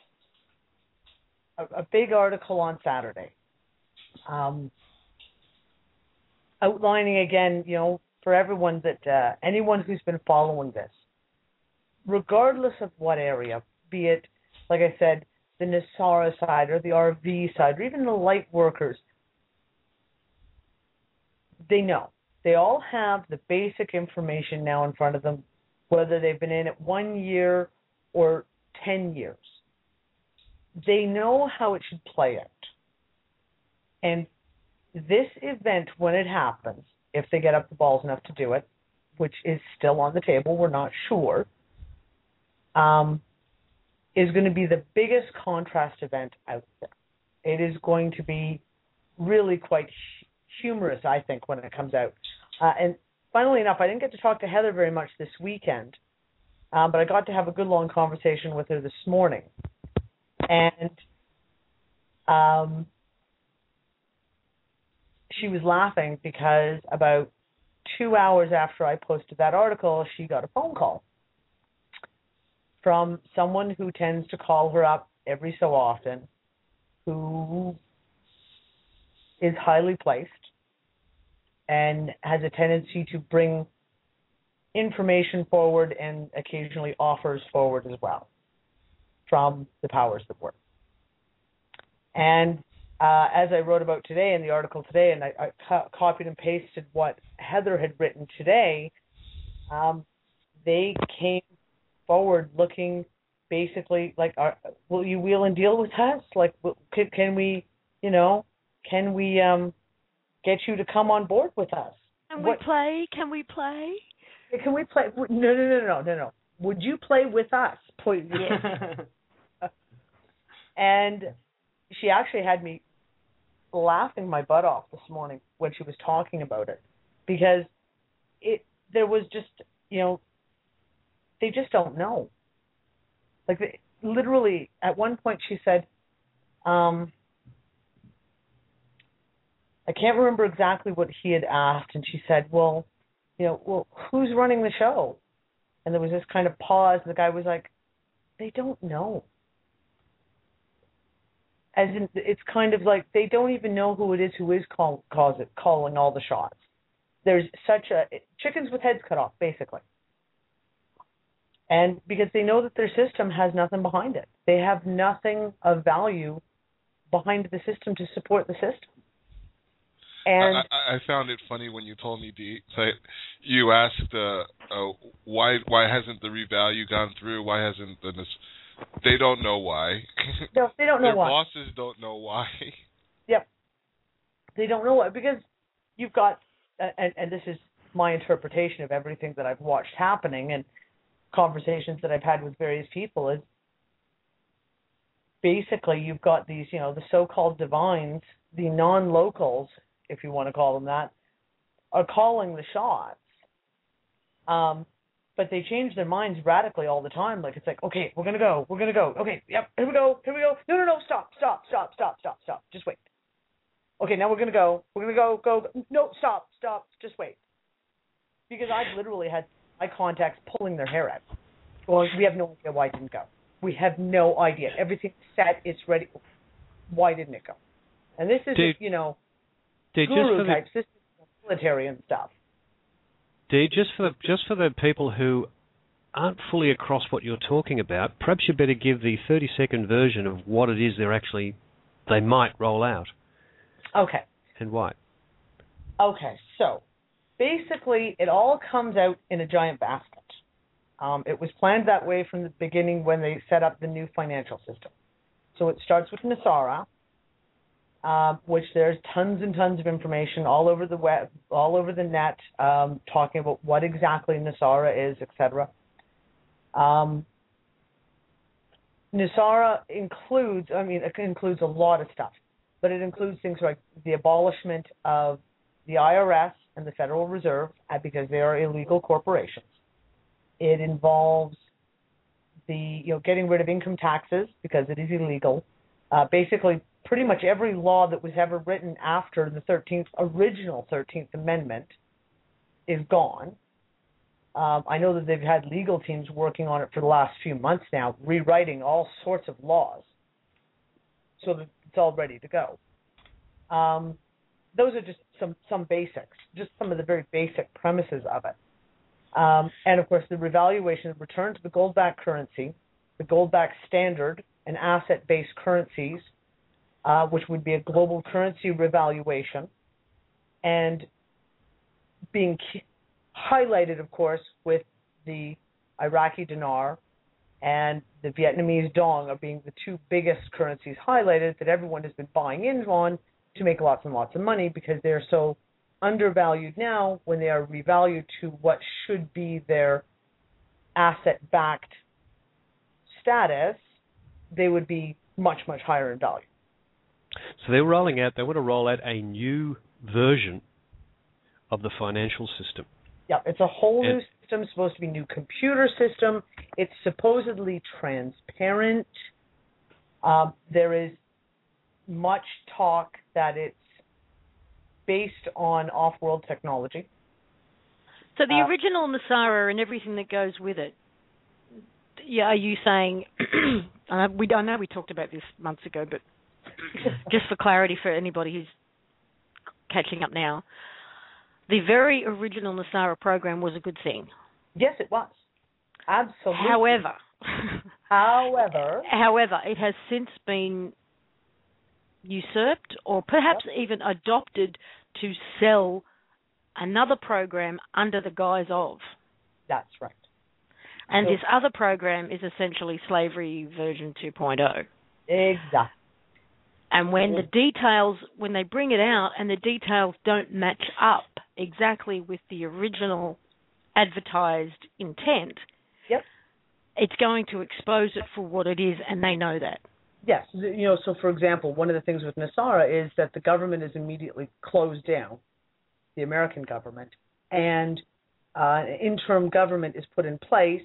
a, a big article on Saturday, um, outlining again, you know, for everyone that, uh, anyone who's been following this, regardless of what area, be it, like I said, the NESARA side or the R V side or even the light workers, they know. They all have the basic information now in front of them, whether they've been in it one year or ten years. They know how it should play out. And this event, when it happens, if they get up the balls enough to do it, which is still on the table, we're not sure, um, is going to be the biggest contrast event out there. It is going to be really quite hu- humorous, I think, when it comes out. Uh, and funnily enough, I didn't get to talk to Heather very much this weekend, um, but I got to have a good long conversation with her this morning. And um, she was laughing because about two hours after I posted that article, she got a phone call from someone who tends to call her up every so often, who is highly placed and has a tendency to bring information forward and occasionally offers forward as well from the powers that were. And uh, as I wrote about today in the article today, and I, I co- copied and pasted what Heather had written today, um, they came forward looking basically like, are, will you wheel and deal with us? Like, can, can we, you know, can we um, get you to come on board with us? Can what, we play? Can we play? Can we play? No, no, no, no, no, no. Would you play with us, please? And she actually had me laughing my butt off this morning when she was talking about it, because it there was just, you know, they just don't know. Like, they, literally, at one point she said, um, I can't remember exactly what he had asked, and she said, well, you know, well, who's running the show? And there was this kind of pause, and the guy was like, they don't know. As in, it's kind of like they don't even know who it is who is call, cause it, calling all the shots. There's such a, chickens with heads cut off, basically. And because they know that their system has nothing behind it. They have nothing of value behind the system to support the system. And I, I found it funny when you told me, Dee, that you asked, uh, uh, why why hasn't the revalue gone through? Why hasn't the... They don't know why. No, they don't know Their why. Their bosses don't know why. Yep. They don't know why, because you've got, and, and this is my interpretation of everything that I've watched happening and conversations that I've had with various people, is basically you've got these, you know, the so-called divines, the non-locals, if you want to call them that, are calling the shots. Um, but they change their minds radically all the time. Like, it's like, okay, we're going to go. We're going to go. Okay, yep, here we go. Here we go. No, no, no, stop, stop, stop, stop, stop, stop. Just wait. Okay, now we're going to go. We're going to go, go, go. No, stop, stop. Just wait. Because I've literally had my contacts pulling their hair out. Well, we have no idea why it didn't go. We have no idea. Everything's set. It's ready. Why didn't it go? And this is, Dude, you know, dude, guru just for types. the, this is military and stuff. Dude, just for the, just for the people who aren't fully across what you're talking about, perhaps you better give the thirty-second version of what it is they're actually, they might roll out. Okay. And why. Okay, so basically it all comes out in a giant basket. Um, it was planned that way from the beginning when they set up the new financial system. So it starts with NESARA, um, which there's tons and tons of information all over the web, all over the net, um, talking about what exactly NESARA is, et cetera. Um, NESARA includes, I mean, it includes a lot of stuff, but it includes things like the abolishment of the I R S and the Federal Reserve because they are illegal corporations. It involves the, you know, getting rid of income taxes because it is illegal. Uh, basically, pretty much every law that was ever written after the thirteenth, original thirteenth Amendment is gone. Um, I know that they've had legal teams working on it for the last few months now, rewriting all sorts of laws so that it's all ready to go. Um, those are just some, some basics, just some of the very basic premises of it. Um, and, of course, the revaluation of return to the gold-backed currency, the gold-backed standard, and asset-based currencies, uh, which would be a global currency revaluation, and being key, highlighted, of course, with the Iraqi dinar and the Vietnamese dong are being the two biggest currencies highlighted that everyone has been buying in on to make lots and lots of money because they're so undervalued now. When they are revalued to what should be their asset-backed status, they would be much, much higher in value. So they're rolling out, they want to roll out a new version of the financial system. Yeah, it's a whole and, new system, supposed to be a new computer system. It's supposedly transparent. Um, there is much talk that it's based on off-world technology. So the Uh, original NESARA and everything that goes with it, yeah, are you saying, uh, we don't know, we talked about this months ago, but just for clarity for anybody who's catching up now, the very original NESARA program was a good thing. Yes, it was. Absolutely. However, however, however, it has since been usurped or perhaps yep. even adopted to sell another program under the guise of. That's right. And so, this other program is essentially slavery version two point oh. Exactly. And when the details, when they bring it out and the details don't match up exactly with the original advertised intent, yep. it's going to expose it for what it is, and they know that. Yes. You know, so for example, one of the things with NESARA is that the government is immediately closed down, the American government, and uh, an interim government is put in place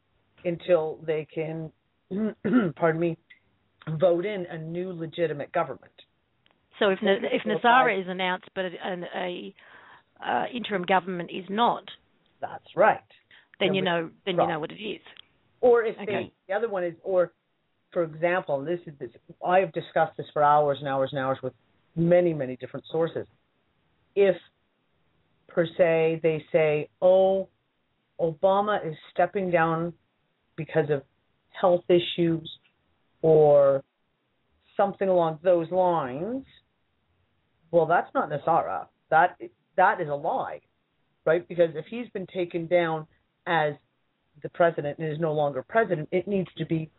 until they can, pardon me, vote in a new legitimate government. So if if NESARA is announced, but a, a uh, interim government is not, that's right. Then you know, then right. you know what it is. Or if okay. they, the other one is, or for example, this is this. I have discussed this for hours and hours and hours with many many different sources. If per se they say, oh, Obama is stepping down because of health issues, or something along those lines, well, that's not NESARA. That that is a lie, right? Because if he's been taken down as the president and is no longer president, it needs to be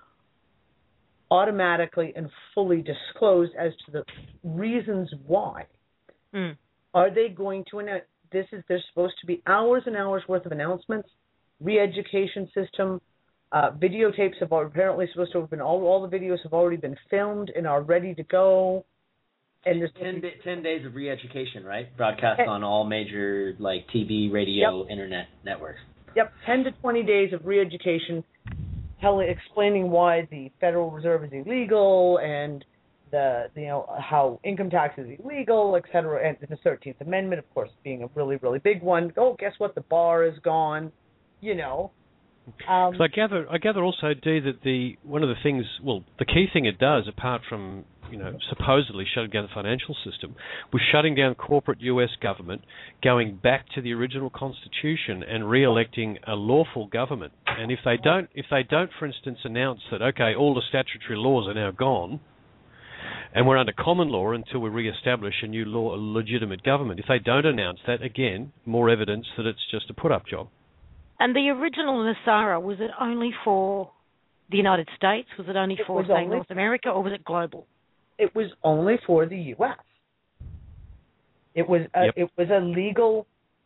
automatically and fully disclosed as to the reasons why. Mm. Are they going to announce? This is there's supposed to be hours and hours worth of announcements, re-education system. Uh, videotapes have apparently supposed to have been all. All the videos have already been filmed and are ready to go. And there's ten, ten, ten days of re-education, right? Broadcast on all major like T V, radio, yep. internet networks. Yep, ten to twenty days of re-education, telling, explaining why the Federal Reserve is illegal and the, the you know how income tax is illegal, et cetera. And the thirteenth Amendment, of course, being a really really big one. Oh, guess what? The bar is gone. You know. Um, so I gather, I gather also, Dee, that the one of the things, well, the key thing it does, apart from you know supposedly shutting down the financial system, was shutting down corporate U S government, going back to the original Constitution and re-electing a lawful government And if they don't, if they don't, for instance, announce that okay, all the statutory laws are now gone, and we're under common law until we re-establish a new law, a legitimate government. If they don't announce that, again, more evidence that it's just a put-up job. And the original NESARA, was it only for the United States? Was it only It for, was say, only- North America, or was it global? It was only for the U S. It was a, Yep. it was a legal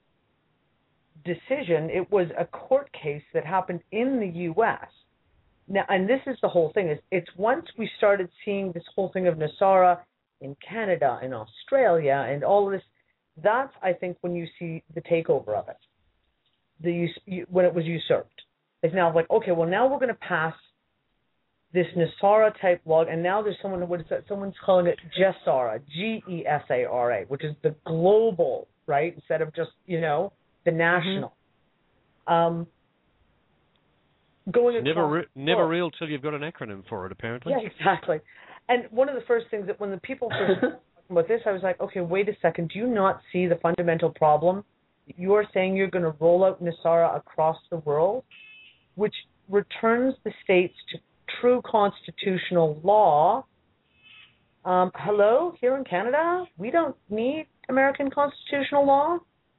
decision. It was a court case that happened in the U S. Now, and this is the whole thing. Is it's once we started seeing this whole thing of NESARA in Canada and Australia and all of this, that's, I think, when you see the takeover of it, the us- when it was usurped. It's now like, okay, well, now we're going to pass this NESARA type law, and now there's someone, what is that? Someone's calling it GESARA, G E S A R A, which is the global, right, instead of just, you know, the national. Mm-hmm. Um, going never, re- never world. real till you've got an acronym for it, apparently. Yeah, exactly. And one of the first things that when the people first talking about this, I was like, okay, wait a second. Do you not see the fundamental problem? You are saying you're going to roll out NESARA across the world, which returns the states to true constitutional law. Um, hello, here in Canada, we don't need American constitutional law.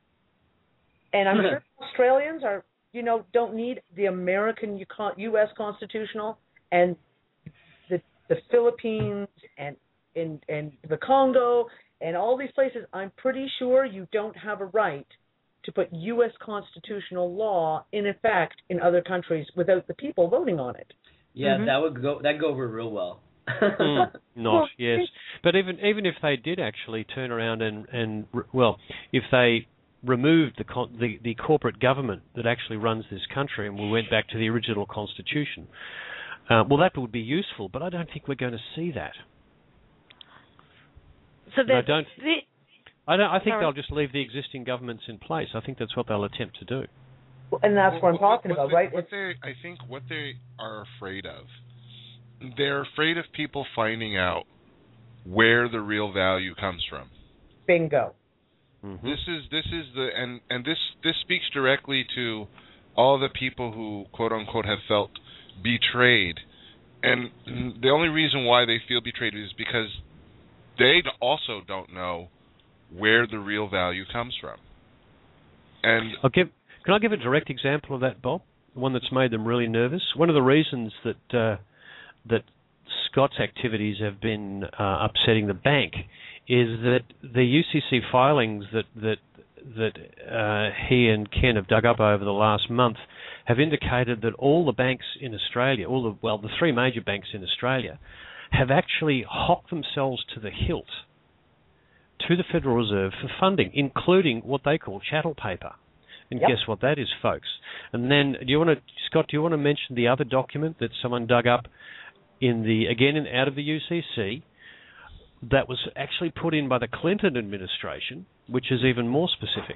And I'm sure Australians are, you know, don't need the American U S constitutional, and the the Philippines and in and the Congo and all these places. I'm pretty sure you don't have a right to put U S constitutional law in effect in other countries without the people voting on it. Yeah, Mm-hmm. that would go that go over real well. mm, not yes, but even even if they did actually turn around and and well, if they removed the, con- the the corporate government that actually runs this country and we went back to the original constitution, uh, well, that would be useful. But I don't think we're going to see that. So I don't. The, I don't. I think sorry. they'll just leave the existing governments in place. I think that's what they'll attempt to do. And that's what I'm talking what about, they, right? What they, I think what they are afraid of, they're afraid of people finding out where the real value comes from. Bingo. Mm-hmm. This is this is the and and this this speaks directly to all the people who quote unquote have felt betrayed, and the only reason why they feel betrayed is because they also don't know where the real value comes from. And I'll give. Can I give a direct example of that, Bob? One that's made them really nervous. One of the reasons that uh, that Scott's activities have been uh, upsetting the bank is that the U C C filings that that that uh, he and Ken have dug up over the last month have indicated that all the banks in Australia, all the well, the three major banks in Australia, have actually hocked themselves to the hilt to the Federal Reserve for funding, including what they call chattel paper. And yep. guess what that is, folks? And then, do you want to, Scott? Do you want to mention the other document that someone dug up in the again in, out of the U C C that was actually put in by the Clinton administration, which is even more specific?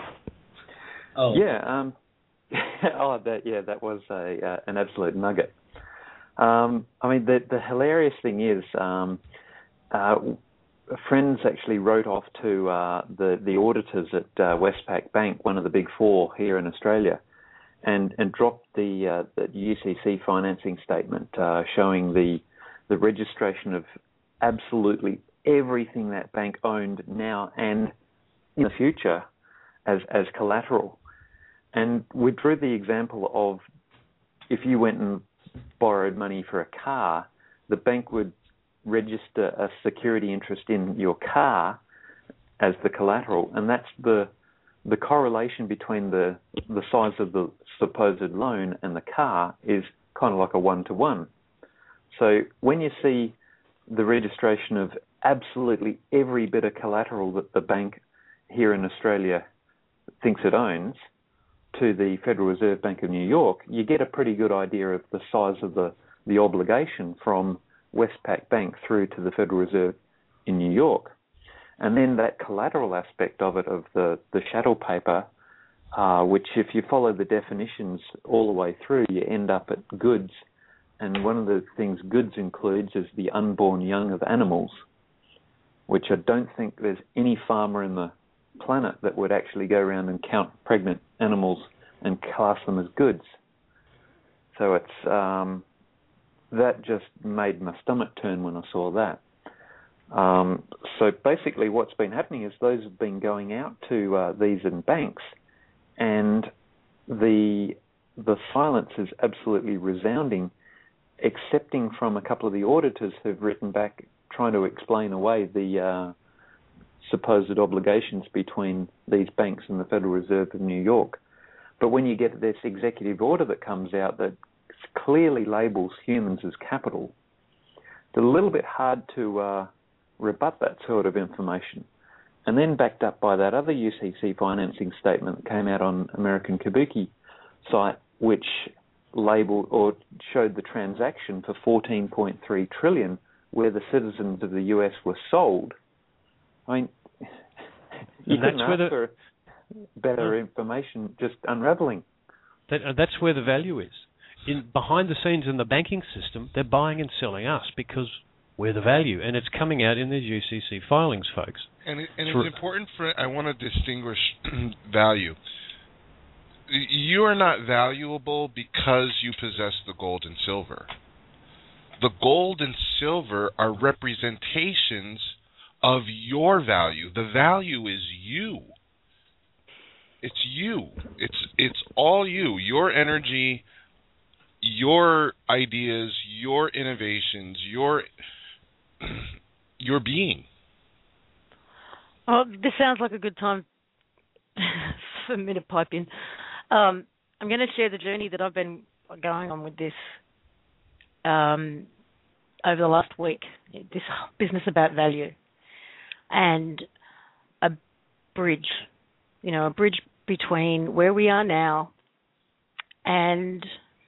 Oh yeah, um, oh that yeah, that was a uh, an absolute nugget. Um, I mean, the the hilarious thing is. Um, uh, Friends actually wrote off to uh, the the auditors at uh, Westpac Bank, one of the big four here in Australia, and and dropped the, uh, the U C C financing statement uh, showing the the registration of absolutely everything that bank owned now and in the future as as collateral. And we drew the example of if you went and borrowed money for a car, the bank would register a security interest in your car as the collateral, and that's the the correlation between the the size of the supposed loan and the car is kind of like a one to one. So when you see the registration of absolutely every bit of collateral that the bank here in Australia thinks it owns to the Federal Reserve Bank of New York, you get a pretty good idea of the size of the the obligation from Westpac Bank through to the Federal Reserve in New York. And then that collateral aspect of it, of the, the chattel paper, uh, which if you follow the definitions all the way through, you end up at goods. And one of the things goods includes is the unborn young of animals, which I don't think there's any farmer in the planet that would actually go around and count pregnant animals and class them as goods. So it's um, that just made my stomach turn when I saw that. Um, so basically what's been happening is those have been going out to uh, these in banks, and the the silence is absolutely resounding, excepting from a couple of the auditors who've written back trying to explain away the uh, supposed obligations between these banks and the Federal Reserve of New York. But when you get this executive order that comes out that clearly labels humans as capital, it's a little bit hard to uh, rebut that sort of information. And then backed up by that other U C C financing statement that came out on American Kabuki site, which labeled or showed the transaction for fourteen point three trillion dollars where the citizens of the U S were sold. I mean, you couldn't ask the, for better information, just unraveling. That, uh, that's where the value is. In behind the scenes in the banking system, they're buying and selling us because we're the value, and it's coming out in the U C C filings, folks. And, it, and it's important for, I want to distinguish value. You are not valuable because you possess the gold and silver. The gold and silver are representations of your value. The value is you. It's you. It's it's all you. Your energy, your ideas, your innovations, your your being. Oh, this sounds like a good time for me to pipe in. Um, I'm going to share the journey that I've been going on with this um, over the last week, this business about value and a bridge, you know, a bridge between where we are now and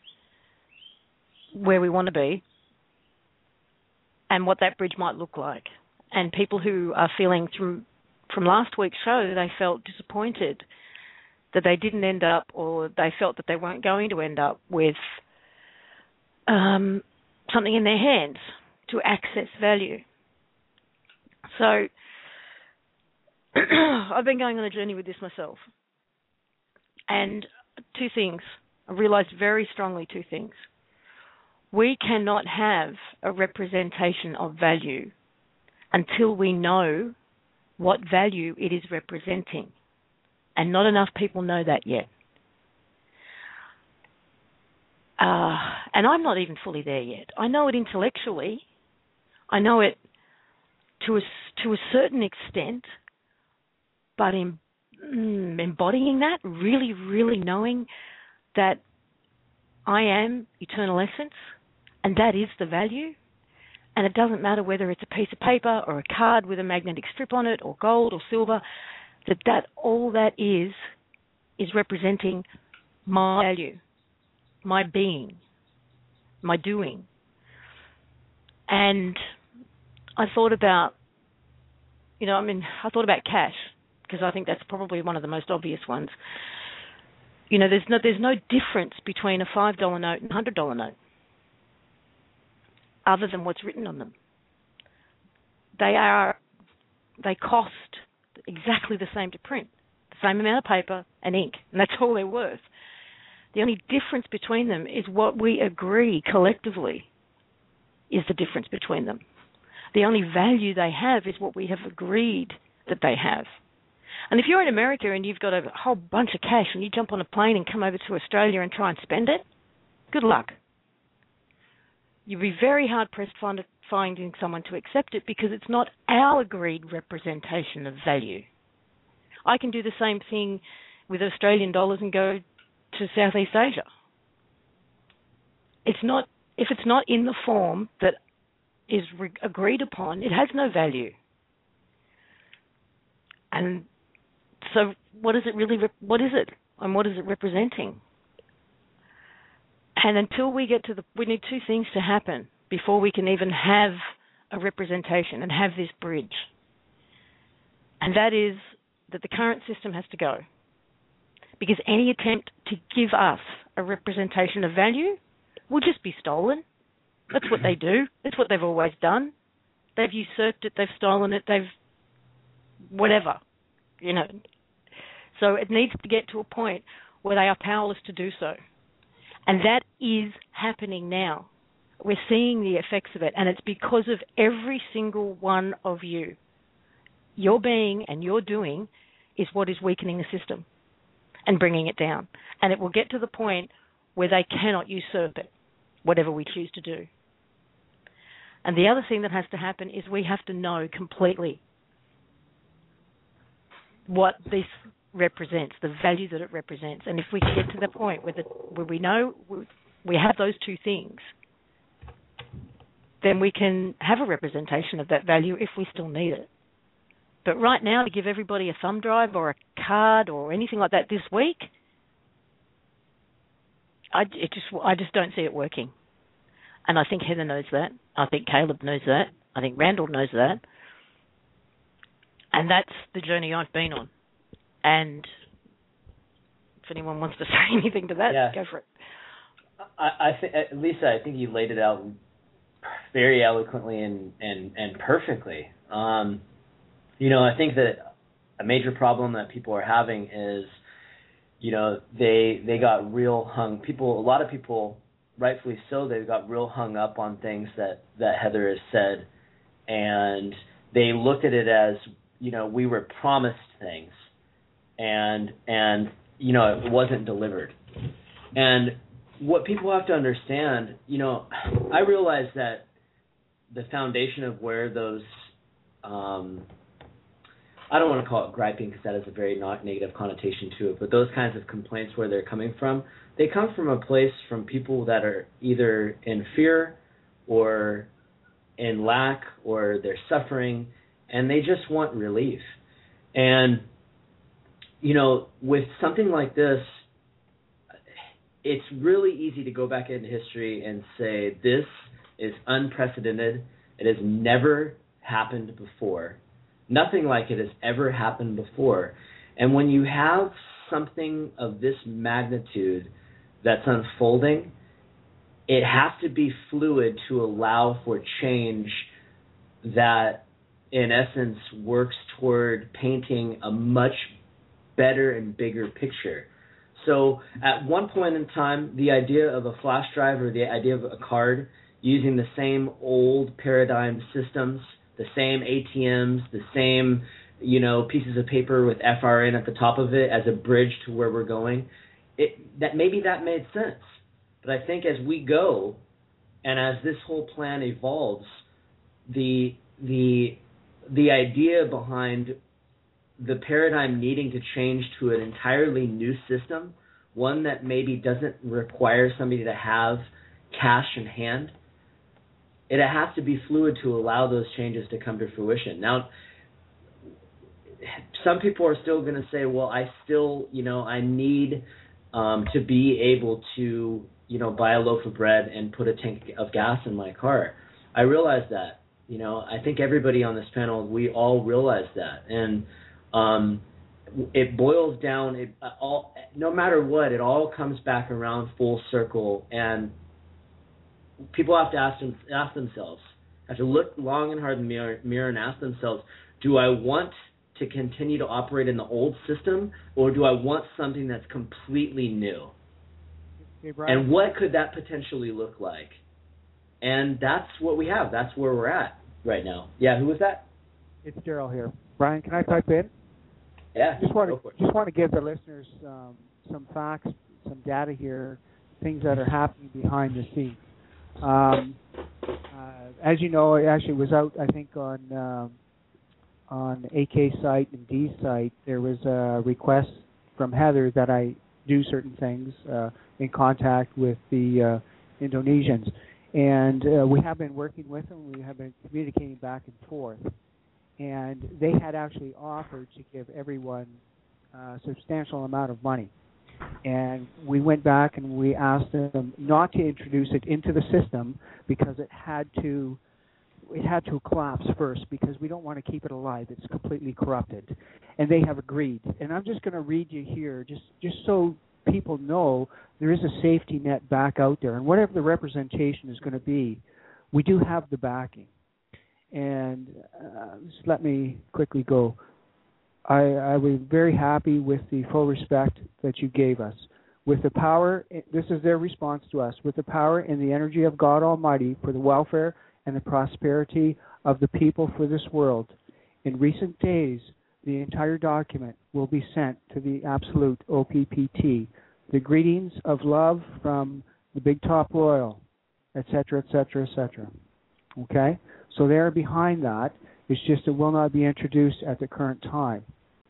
where we want to be and what that bridge might look like. And people who are feeling through, from last week's show, they felt disappointed that they didn't end up, or they felt that they weren't going to end up with um, something in their hands to access value. So I've been going on a journey with this myself. And two things. I realized very strongly two things. We cannot have a representation of value until we know what value it is representing. And not enough people know that yet. Uh, and I'm not even fully there yet. I know it intellectually. I know it to a, to a certain extent, but in, mm, embodying that, really, really knowing that I am eternal essence, and that is the value, and it doesn't matter whether it's a piece of paper or a card with a magnetic strip on it or gold or silver, that, that all that is is representing my value, my being, my doing. And I thought about, you know, I mean, I thought about cash, because I think that's probably one of the most obvious ones. You know, there's no there's no difference between a five dollar note and a one hundred dollar note, other than what's written on them. They are, they cost exactly the same to print, the same amount of paper and ink, and that's all they're worth. The only difference between them is what we agree collectively is the difference between them. The only value they have is what we have agreed that they have. And if you're in America and you've got a whole bunch of cash and you jump on a plane and come over to Australia and try and spend it, good luck. You'll be very hard-pressed finding someone to accept it because it's not our agreed representation of value. I can do the same thing with Australian dollars and go to Southeast Asia. It's not, if it's not in the form that is re- agreed upon, it has no value. And so what is it really, rep- what is it, and what is it representing? And until we get to the, we need two things to happen before we can even have a representation and have this bridge. And that is that the current system has to go. Because any attempt to give us a representation of value will just be stolen. That's what they do. That's what they've always done. They've usurped it, they've stolen it, they've whatever, you know. So it needs to get to a point where they are powerless to do so. And that is happening now. We're seeing the effects of it, and it's because of every single one of you. Your being and your doing is what is weakening the system and bringing it down. And it will get to the point where they cannot usurp it, whatever we choose to do. And the other thing that has to happen is we have to know completely what this represents, the value that it represents. And if we get to the point where, the, where we know we have those two things, then we can have a representation of that value if we still need it. But right now, to give everybody a thumb drive or a card or anything like that this week, I, it just, I just don't see it working. And I think Heather knows that. I think Caleb knows that. I think Randall knows that. And that's the journey I've been on. And if anyone wants to say anything to that, yeah. go for it. I, I think, Lisa, I think you laid it out very eloquently and, and, and perfectly. Um, you know, I think that a major problem that people are having is, you know, they they got real hung. People, a lot of people, rightfully so, they got real hung up on things that, that Heather has said, and they looked at it as, you know, we were promised things, and and you know, it wasn't delivered. And what people have to understand, you know, I realize that the foundation of where those, um, I don't want to call it griping because that is a very not negative connotation to it, but those kinds of complaints where they're coming from, they come from a place from people that are either in fear or in lack or they're suffering, and they just want relief. And, you know, with something like this, it's really easy to go back into history and say this is unprecedented. It has never happened before. Nothing like it has ever happened before. And when you have something of this magnitude that's unfolding, it has to be fluid to allow for change that, in essence, works toward painting a much better and bigger picture. So at one point in time, the idea of a flash drive or the idea of a card using the same old paradigm systems, the same A T Ms, the same, you know, pieces of paper with F R N at the top of it as a bridge to where we're going, it, that maybe that made sense. But I think as we go and as this whole plan evolves, the the the idea behind the paradigm needing to change to an entirely new system, one that maybe doesn't require somebody to have cash in hand, it has to be fluid to allow those changes to come to fruition. Now, some people are still going to say, well, I still, you know, I need um, to be able to, you know, buy a loaf of bread and put a tank of gas in my car. I realize that. You know, I think everybody on this panel, we all realize that. And um, it boils down, it, all, no matter what, it all comes back around full circle. And people have to ask, them, ask themselves, have to look long and hard in the mirror, mirror and ask themselves, do I want to continue to operate in the old system, or do I want something that's completely new? Hey, Brian. And what could that potentially look like? And that's what we have. That's where we're at right now. Yeah, who was that? It's Daryl here. Brian, can I type in? Yeah, just want go to for it. just want to give the listeners um, some facts, some data here, things that are happening behind the scenes. Um, uh, as you know, I actually was out, I think, on um, on A K's site and D's site. There was a request from Heather that I do certain things uh, in contact with the uh, Indonesians. And uh, we have been working with them. We have been communicating back and forth. And they had actually offered to give everyone a substantial amount of money. And we went back and we asked them not to introduce it into the system because it had to it had to collapse first, because we don't want to keep it alive. It's completely corrupted. And they have agreed. And I'm just going to read you here, just just so people know there is a safety net back out there. And whatever the representation is going to be, we do have the backing. And uh, just let me quickly go. I, I was very happy with the full respect that you gave us. with the power, this is their response to us, with the power and the energy of God Almighty for the welfare and the prosperity of the people for this world. In recent days, the entire document will be sent to the Absolute O P P T. The greetings of love from the Big Top Royal, et cetera, et cetera, et cetera. Okay? So they're behind that. It's just it will not be introduced at the current time.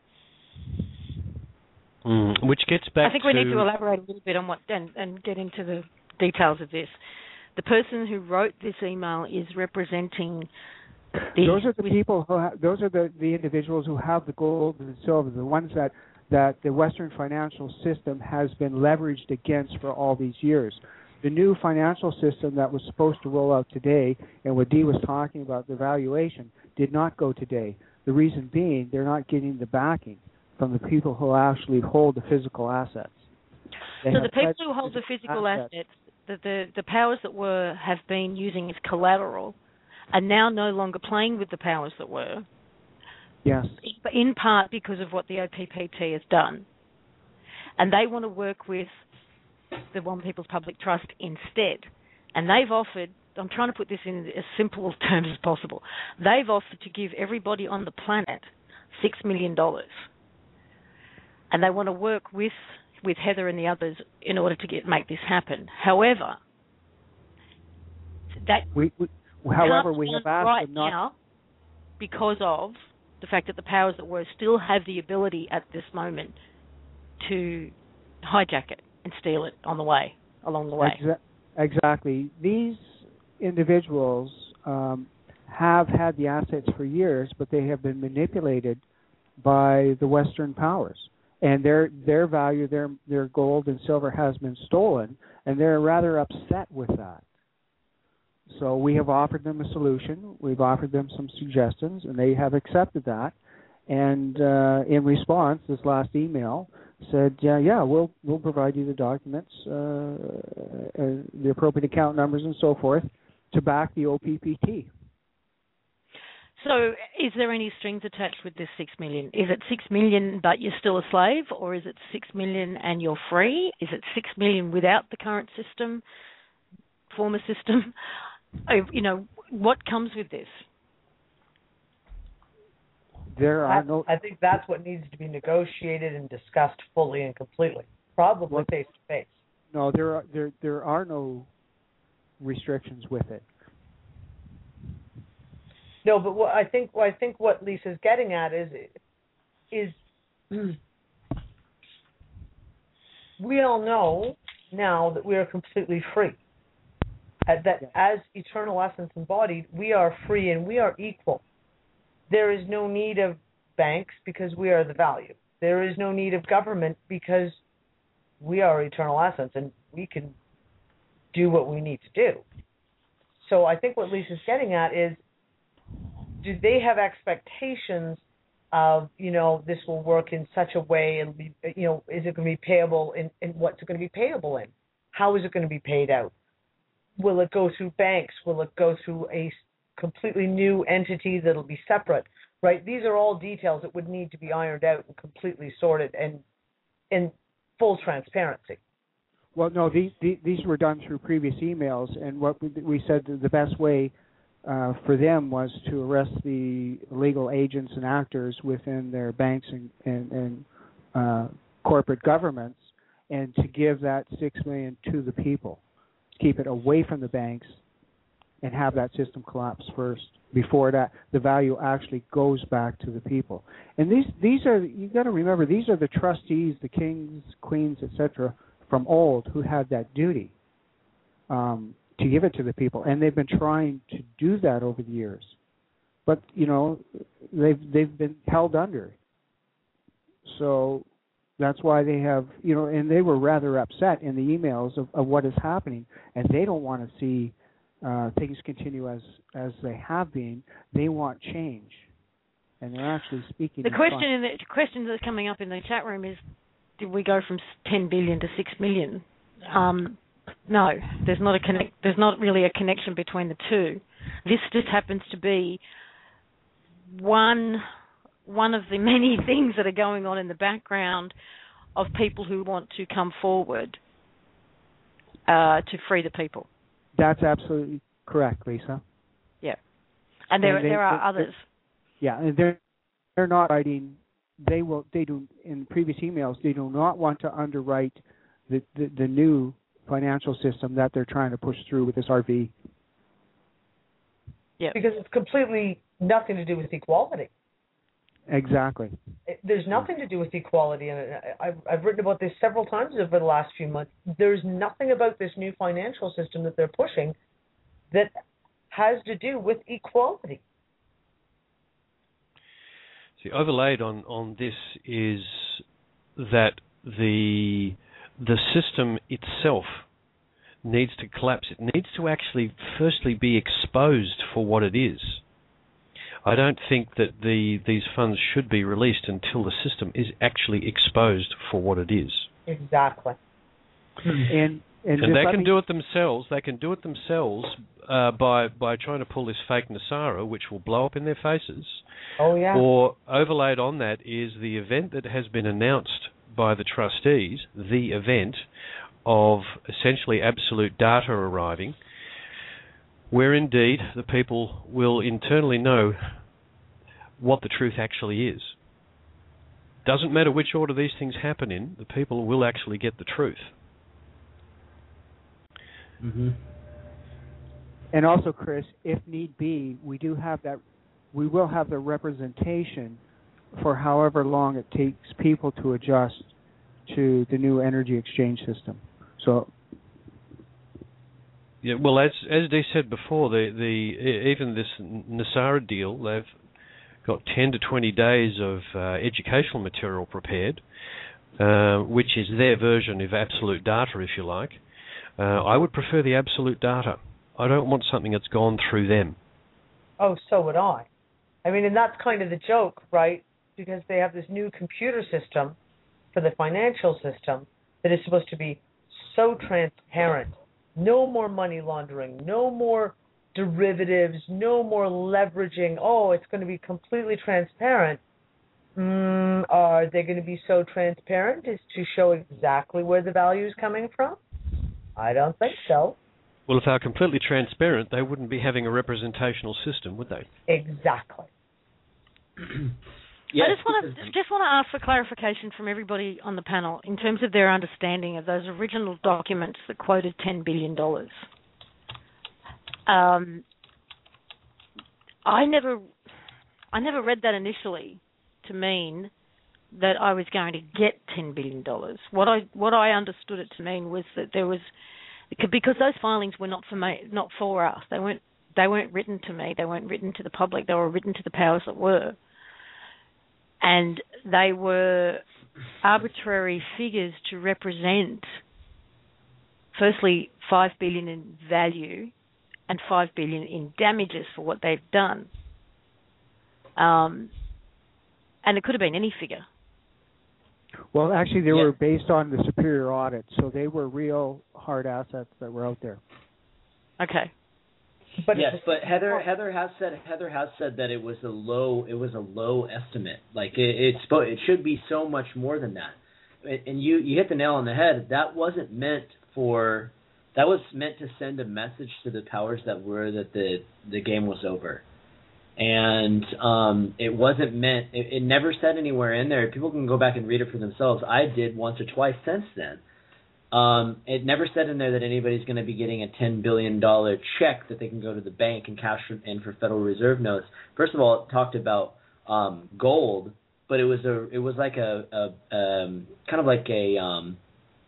Mm, which gets back to... I think we need to elaborate a little bit on what and, and get into the details of this. The person who wrote this email is representing... The, those are the people who have, those are the, the individuals who have the gold and silver, the ones that, that the Western financial system has been leveraged against for all these years. The new financial system that was supposed to roll out today, and what Dee was talking about, the valuation, did not go today. The reason being they're not getting the backing from the people who actually hold the physical assets. They so the people who hold the physical assets, assets the, the, the powers that were have been using as collateral, are now no longer playing with the powers that were. Yes. In part because of what the O P P T has done. And they want to work with the One People's Public Trust instead. And they've offered, I'm trying to put this in as simple terms as possible, they've offered to give everybody on the planet six million dollars. And they want to work with, with Heather and the others in order to get make this happen. However, that... We, we However, we have asked right them not now because of the fact that the powers that were still have the ability at this moment to hijack it and steal it on the way, along the way. Exa- exactly. These individuals um, have had the assets for years, but they have been manipulated by the Western powers, and their their value, their their gold and silver has been stolen, and they're rather upset with that. So we have offered them a solution. We've offered them some suggestions, and they have accepted that. And uh, in response, this last email said, "Yeah, yeah, we'll we'll provide you the documents, uh, uh, the appropriate account numbers, and so forth, to back the O P P T." So, is there any strings attached with this six million? Is it six million, but you're still a slave, or is it six million and you're free? Is it six million without the current system, former system? You know, what comes with this? There are no. I think that's what needs to be negotiated and discussed fully and completely, probably face to face. No, there are there there are no restrictions with it. No, but what I think I think what Lisa's getting at is is we all know now that we are completely free. That as eternal essence embodied, we are free and we are equal. There is no need of banks because we are the value. There is no need of government because we are eternal essence and we can do what we need to do. So I think what Lisa's getting at is, do they have expectations of, you know, this will work in such a way, and be, you know, is it going to be payable in, in what's it going to be payable in? How is it going to be paid out? Will it go through banks? Will it go through a completely new entity that'll be separate? Right? These are all details that would need to be ironed out and completely sorted and in full transparency. Well, no, these these were done through previous emails, and what we said the best way uh, for them was to arrest the legal agents and actors within their banks and, and, and uh, corporate governments, and to give that six million dollars to the people. Keep it away from the banks and have that system collapse first before that the value actually goes back to the people. And these these are, you got to remember, these are the trustees, the kings, queens, et cetera, from old who had that duty um, to give it to the people, and they've been trying to do that over the years. But you know, they've they've been held under. So that's why they have, you know, and they were rather upset in the emails of, of what is happening, and they don't want to see uh, things continue as as they have been. They want change, and they're actually speaking. The question, in the question that's coming up in the chat room is, did we go from ten billion to six million? Um, no, there's not a connect. There's not really a connection between the two. This just happens to be one. one of the many things that are going on in the background of people who want to come forward uh, to free the people. That's absolutely correct, Lisa. Yeah, and there And they, there are they, others. Yeah, and they're they're not writing. They will. They do in previous emails. They do not want to underwrite the the, the new financial system that they're trying to push through with this R V. Yeah, because it's completely nothing to do with equality. Exactly. It, there's nothing to do with equality, and I've, I've written about this several times over the last few months. There's nothing about this new financial system that they're pushing that has to do with equality. See, overlaid on, on this is that the the system itself needs to collapse. It needs to actually firstly be exposed for what it is. I don't think that the these funds should be released until the system is actually exposed for what it is. Exactly. And and, and they can me... do it themselves. They can do it themselves uh, by by trying to pull this fake NESARA, which will blow up in their faces. Oh yeah. Or overlaid on that is the event that has been announced by the trustees, the event of essentially absolute data arriving, where indeed the people will internally know what the truth actually is. Doesn't matter which order these things happen in, the people will actually get the truth. Mm-hmm. And also, Chris, if need be, we do have that. We will have the representation for however long it takes people to adjust to the new energy exchange system. So. Yeah, well, as as Dee said before, the the even this NESARA deal, they've got ten to twenty days of uh, educational material prepared, uh, which is their version of absolute data, if you like. Uh, I would prefer the absolute data. I don't want something that's gone through them. Oh, so would I. I mean, and that's kind of the joke, right? Because they have this new computer system for the financial system that is supposed to be so transparent. No more money laundering, no more derivatives, no more leveraging. Oh, it's going to be completely transparent. Mm, are they going to be so transparent as to show exactly where the value is coming from? I don't think so. Well, if they were completely transparent, they wouldn't be having a representational system, would they? Exactly. Yes, I just want to just want to ask for clarification from everybody on the panel in terms of their understanding of those original documents that quoted ten billion dollars. Um, I never, I never read that initially to mean that I was going to get ten billion dollars. What I what I understood it to mean was that there was, because those filings were not for me, not for us. They weren't they weren't written to me. They weren't written to the public. They were written to the powers that were. And they were arbitrary figures to represent, firstly, five billion dollars in value and five billion dollars in damages for what they've done. Um, and it could have been any figure. Well, actually, they yeah. were based on the superior audit, so they were real hard assets that were out there. Okay. But yes, but Heather Heather has said Heather has said that it was a low it was a low estimate. Like it it's it should be so much more than that. And you you hit the nail on the head. That wasn't meant for that was meant to send a message to the powers that were that the the game was over. And um, it wasn't meant. It, it never said anywhere in there. People can go back and read it for themselves. I did once or twice since then. Um, it never said in there that anybody's going to be getting a ten billion dollars check that they can go to the bank and cash in for Federal Reserve notes. First of all, it talked about um, gold, but it was a it was like a, a um, kind of like a um,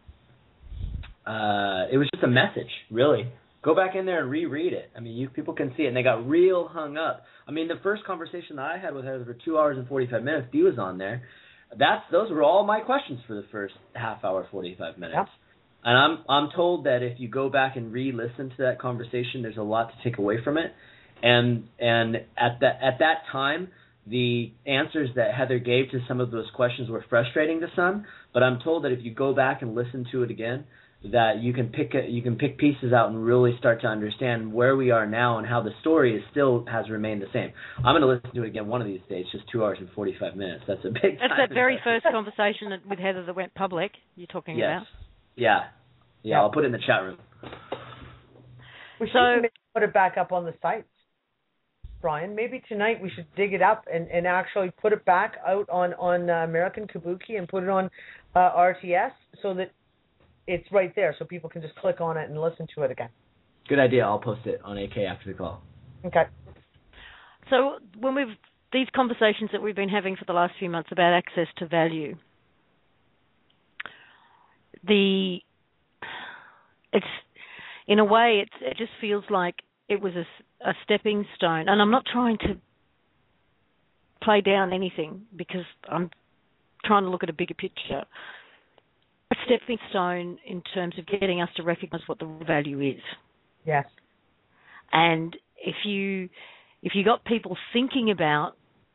uh, it was just a message, really. Go back in there and reread it. I mean, you people can see it, and they got real hung up. I mean, the first conversation that I had with her for two hours and forty-five minutes, Dee was on there. That's those were all my questions for the first half hour, forty-five minutes. Yep. And I'm I'm told that if you go back and re-listen to that conversation, there's a lot to take away from it. And and at that at that time, the answers that Heather gave to some of those questions were frustrating to some. But I'm told that if you go back and listen to it again, that you can pick you can pick pieces out and really start to understand where we are now and how the story is still has remained the same. I'm going to listen to it again one of these days, just two hours and forty-five minutes. That's a big That's time that very investment. first conversation that, with Heather that went public you're talking yes. about. Yeah. Yeah, I'll put it in the chat room. We should So- maybe put it back up on the sites, Brian. Maybe tonight we should dig it up and, and actually put it back out on, on uh, American Kabuki and put it on uh, R T S so that it's right there so people can just click on it and listen to it again. Good idea. I'll post it on A K after the call. Okay. So when we've these conversations that we've been having for the last few months about access to value, the it's in a way it's, it just feels like it was a, a stepping stone, and I'm not trying to play down anything because I'm trying to look at a bigger picture. A stepping stone in terms of getting us to recognise what the value is. Yes. And if you if you got people thinking about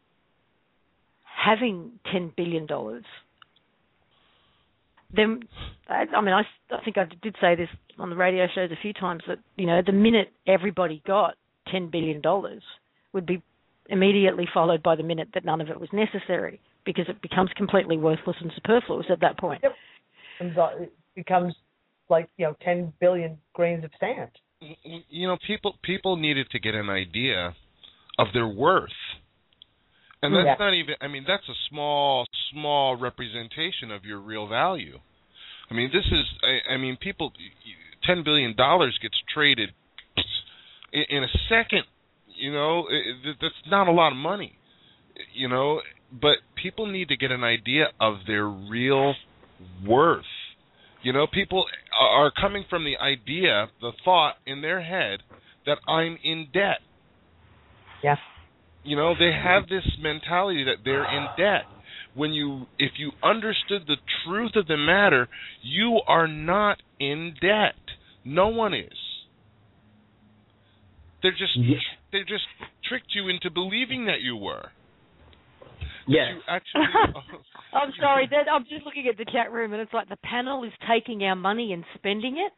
having ten billion dollars, then I, I mean I, I think I did say this on the radio shows a few times that you know the minute everybody got ten billion dollars would be immediately followed by the minute that none of it was necessary because it becomes completely worthless and superfluous at that point. Yep. It becomes like, you know, ten billion grains of sand. You know, people people needed to get an idea of their worth. And that's yeah. not even, I mean, that's a small, small representation of your real value. I mean, this is, I, I mean, people, ten billion dollars gets traded in, in a second, you know, it, that's not a lot of money, you know, but people need to get an idea of their real worth. You know, people are coming from the idea, the thought in their head that I'm in debt. Yeah. You know, they have this mentality that they're in debt. When you, if you understood the truth of the matter, you are not in debt. No one is. They're just, Yeah. they just tricked you into believing that you were. Yes. You actually. I'm sorry, that, I'm just looking at the chat room and it's like the panel is taking our money and spending it.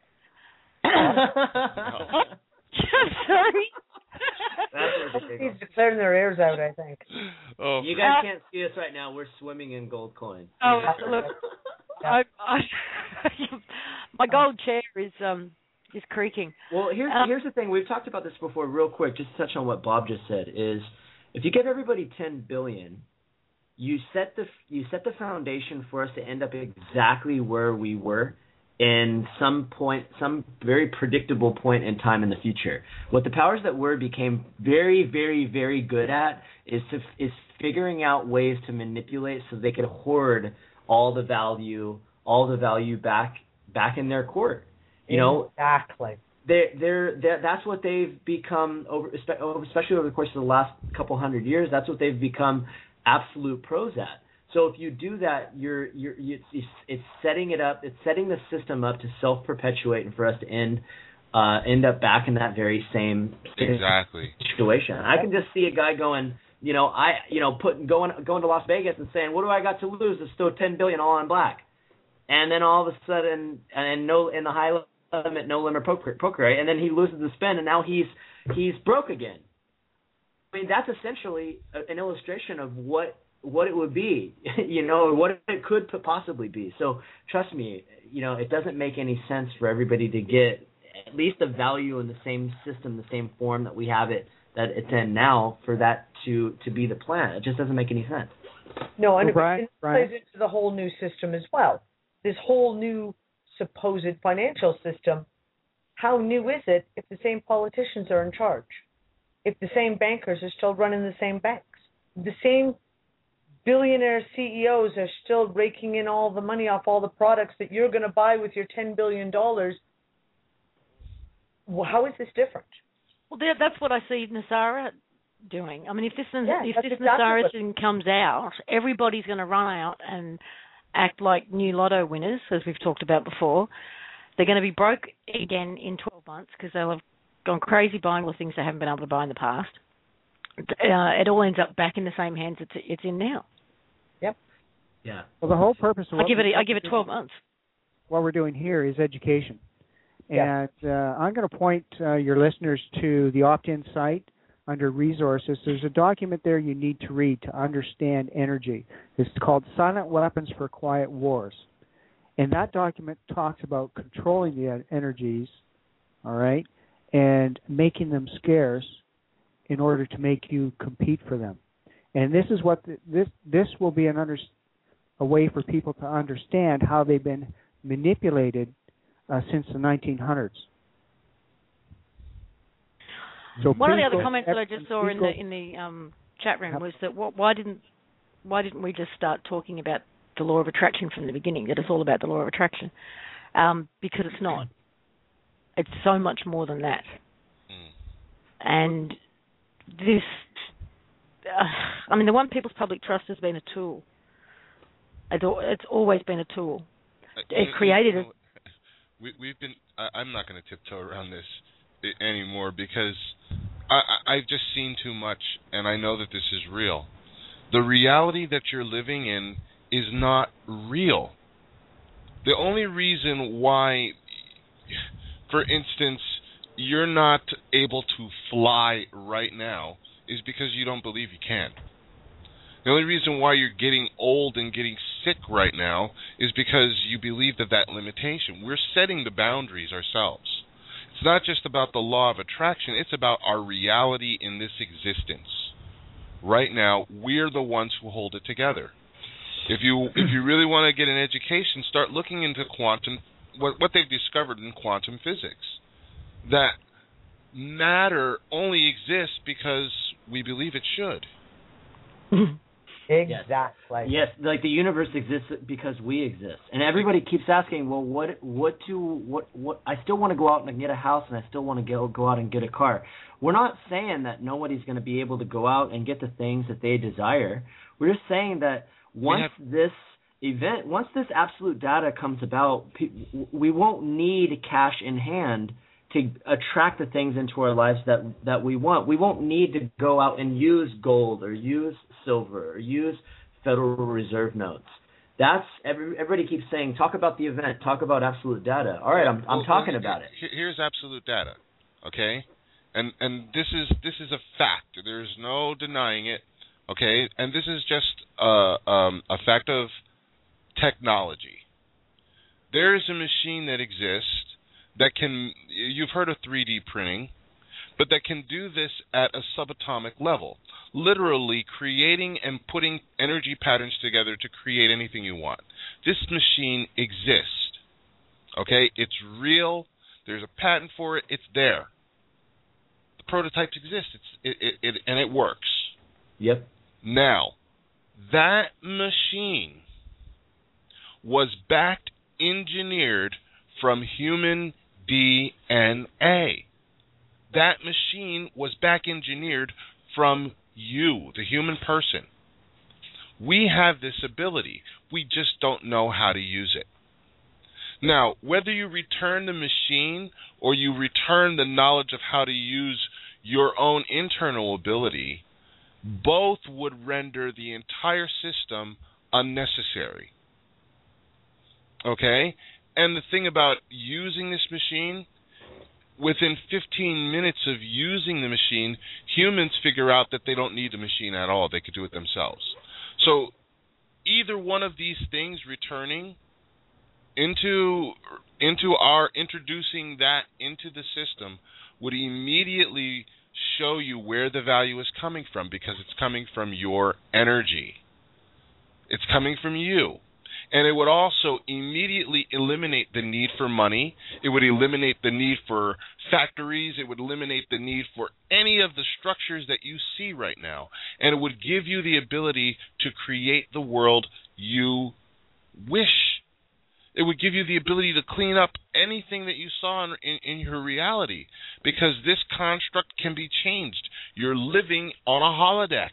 Sorry. That's ridiculous. He's clearing their ears out, I think. Oh. You guys can't see us right now. We're swimming in gold coins. Oh, look, I, I, my gold chair is um is creaking. Well, here's Um, here's the thing. We've talked about this before, real quick. Just to touch on what Bob just said is, if you give everybody ten billion, you set the you set the foundation for us to end up exactly where we were in some point, some very predictable point in time in the future. What the powers that were became very, very, very good at is to is figuring out ways to manipulate so they could hoard all the value, all the value back back in their court. You know, exactly. They're, they're, they're, that's what they've become, over, especially over the course of the last couple hundred years. That's what they've become absolute pros at. So if you do that, you're you're it's, it's setting it up. It's setting the system up to self-perpetuate and for us to end uh, end up back in that very same exactly situation. I can just see a guy going, you know, I you know putting going going to Las Vegas and saying, what do I got to lose? It's still ten billion all on black, and then all of a sudden, and no in the high limit, no limit poker, poker right? And then he loses the spin, and now he's he's broke again. I mean, that's essentially an illustration of what. what it would be, you know, what it could possibly be. So trust me, you know, it doesn't make any sense for everybody to get at least the value in the same system, the same form that we have it, that it's in now, for that to, to be the plan. It just doesn't make any sense. No, and well, Brian, it Brian. plays into the whole new system as well. This whole new supposed financial system, how new is it if the same politicians are in charge? If the same bankers are still running the same banks? The same billionaire C E Os are still raking in all the money off all the products that you're going to buy with your ten billion dollars. Well, how is this different? Well, that, that's what I see Nasara doing. I mean, if this Yeah, if that's this exactly Nasara what- thing comes out, everybody's going to run out and act like new lotto winners, as we've talked about before. They're going to be broke again in twelve months because they'll have gone crazy buying all the things they haven't been able to buy in the past. Uh, it all ends up back in the same hands it's, it's in now. Yep. Yeah. Well, the whole purpose of I what give it we I give it twelve months. what we're doing here is education. Yeah. And uh, I'm going to point uh, your listeners to the opt-in site under resources. There's a document there you need to read to understand energy. It's called Silent Weapons for Quiet Wars. And that document talks about controlling the energies, all right, and making them scarce in order to make you compete for them. And this is what the, this this will be an under, a way for people to understand how they've been manipulated uh, since the nineteen hundreds. So one of the other go, comments that I just saw in go, the in the um, chat room was that what, why didn't why didn't we just start talking about the law of attraction from the beginning? That it's all about the law of attraction, um, because it's not. It's so much more than that. And this, uh, I mean, the One People's Public Trust has been a tool. It's, it's always been a tool. It created it. We, we've been. I, I'm not going to tiptoe around this anymore because I, I, I've just seen too much, and I know that this is real. The reality that you're living in is not real. The only reason why, for instance, you're not able to fly right now is because you don't believe you can. The only reason why you're getting old and getting sick right now is because you believe that that limitation. We're setting the boundaries ourselves. It's not just about the law of attraction, it's about our reality in this existence. Right now, we're the ones who hold it together. If you if you really want to get an education, start looking into quantum, what, what they've discovered in quantum physics. That matter only exists because we believe it should. Exactly. Yes, like the universe exists because we exist. And everybody keeps asking, well, what what to what what I still want to go out and get a house, and I still want to go go out and get a car. We're not saying that nobody's going to be able to go out and get the things that they desire. We're just saying that once have, this event, once this absolute data comes about, we won't need cash in hand to attract the things into our lives that that we want. We won't need to go out and use gold or use silver or use Federal Reserve notes. That's every, everybody keeps saying, talk about the event, talk about absolute data. All right, I'm I'm well, talking well, about it. Here's absolute data, okay? And and this is this is a fact. There's no denying it, okay? And this is just uh, um, a fact of technology. There is a machine that exists that can, you've heard of three D printing, but that can do this at a subatomic level, literally creating and putting energy patterns together to create anything you want. This machine exists, okay? It's real. There's a patent for it. It's there. The prototypes exist, it's, it, it, it, and it works. Yep. Now, that machine was back engineered from human D N A. That machine was back engineered from you, the human person. We have this ability. We just don't know how to use it. Now, whether you return the machine or you return the knowledge of how to use your own internal ability, both would render the entire system unnecessary. Okay? And the thing about using this machine, within fifteen minutes of using the machine, humans figure out that they don't need the machine at all. They could do it themselves. So either one of these things returning into into our introducing that into the system would immediately show you where the value is coming from, because it's coming from your energy. It's coming from you. And it would also immediately eliminate the need for money. It would eliminate the need for factories. It would eliminate the need for any of the structures that you see right now. And it would give you the ability to create the world you wish. It would give you the ability to clean up anything that you saw in, in, in your reality, because this construct can be changed. You're living on a holodeck.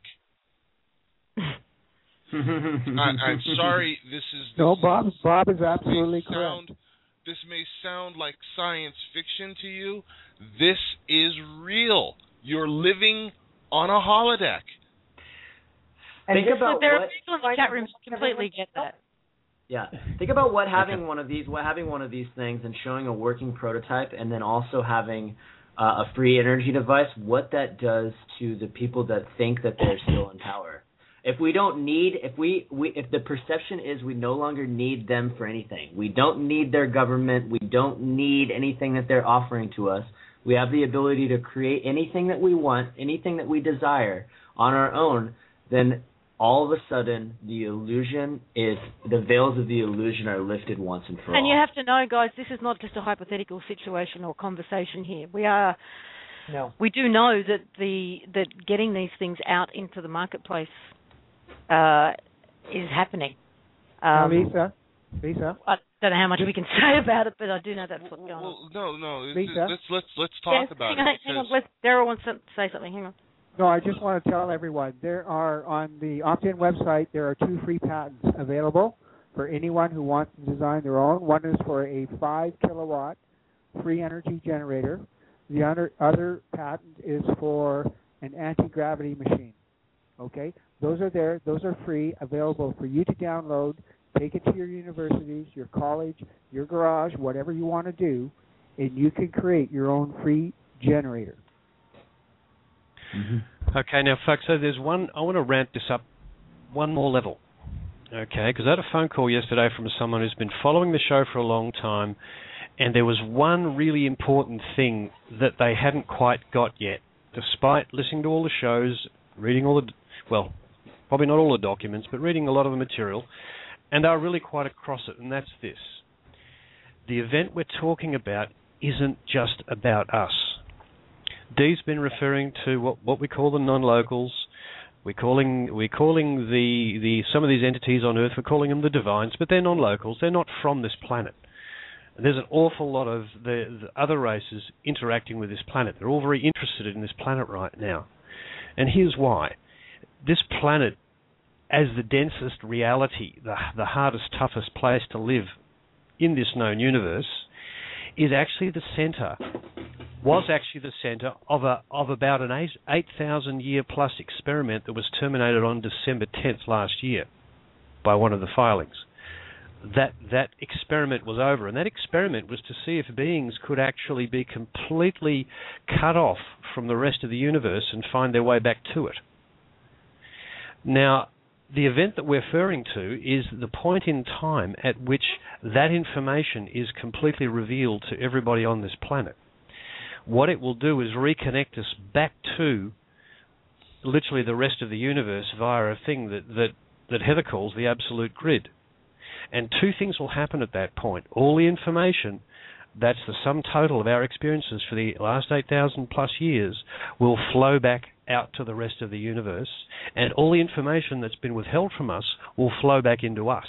I, I'm sorry, this is... This no, Bob, Bob is absolutely sound, correct. This may sound like science fiction to you. This is real. You're living on a holodeck. And think about there what... are people in the chat room who completely get that. Yeah. Think about what having okay. one of these, what having one of these things, and showing a working prototype, and then also having uh, a free energy device. What that does to the people that think that they're still in power. If we don't need, if we, we, if the perception is we no longer need them for anything, we don't need their government, we don't need anything that they're offering to us. We have the ability to create anything that we want, anything that we desire on our own. Then all of a sudden, the illusion is, the veils of the illusion are lifted once and for and all. And you have to know, guys, this is not just a hypothetical situation or conversation here. We are, no, we do know that the that getting these things out into the marketplace uh, is happening. Um, Lisa, Lisa. I don't know how much we can say about it, but I do know that's what's going well, on. No, no, Lisa? let's let's let's talk yes, about hang it. On, hang on, let's, Daryl wants to say something. Hang on. No, I just want to tell everyone, there are, on the Opt-in website, there are two free patents available for anyone who wants to design their own. One is for a five kilowatt free energy generator. The other, other patent is for an anti-gravity machine. Okay? Those are there. Those are free, available for you to download. Take it to your universities, your college, your garage, whatever you want to do, and you can create your own free generator. Mm-hmm. Okay, now, folks, so there's one, I want to ramp this up one more level, okay, because I had a phone call yesterday from someone who's been following the show for a long time, and there was one really important thing that they hadn't quite got yet, despite listening to all the shows, reading all the, well, probably not all the documents, but reading a lot of the material, and they were really quite across it, and that's this. The event we're talking about isn't just about us. Dee's been referring to what, what we call the non-locals. We're calling we're calling the, the some of these entities on Earth, we're calling them the divines, but they're non-locals. They're not from this planet. And there's an awful lot of the, the other races interacting with this planet. They're all very interested in this planet right now. And here's why. This planet, as the densest reality, the, the hardest, toughest place to live in this known universe, is actually the center, was actually the center of a of about an eight thousand year plus experiment that was terminated on December tenth last year by one of the filings. That that experiment was over, and that experiment was to see if beings could actually be completely cut off from the rest of the universe and find their way back to it. Now, the event that we're referring to is the point in time at which that information is completely revealed to everybody on this planet. What it will do is reconnect us back to literally the rest of the universe via a thing that, that, that Heather calls the absolute grid. And two things will happen at that point. All the information, that's the sum total of our experiences for the last eight thousand plus years, will flow back out to the rest of the universe, and all the information that's been withheld from us will flow back into us.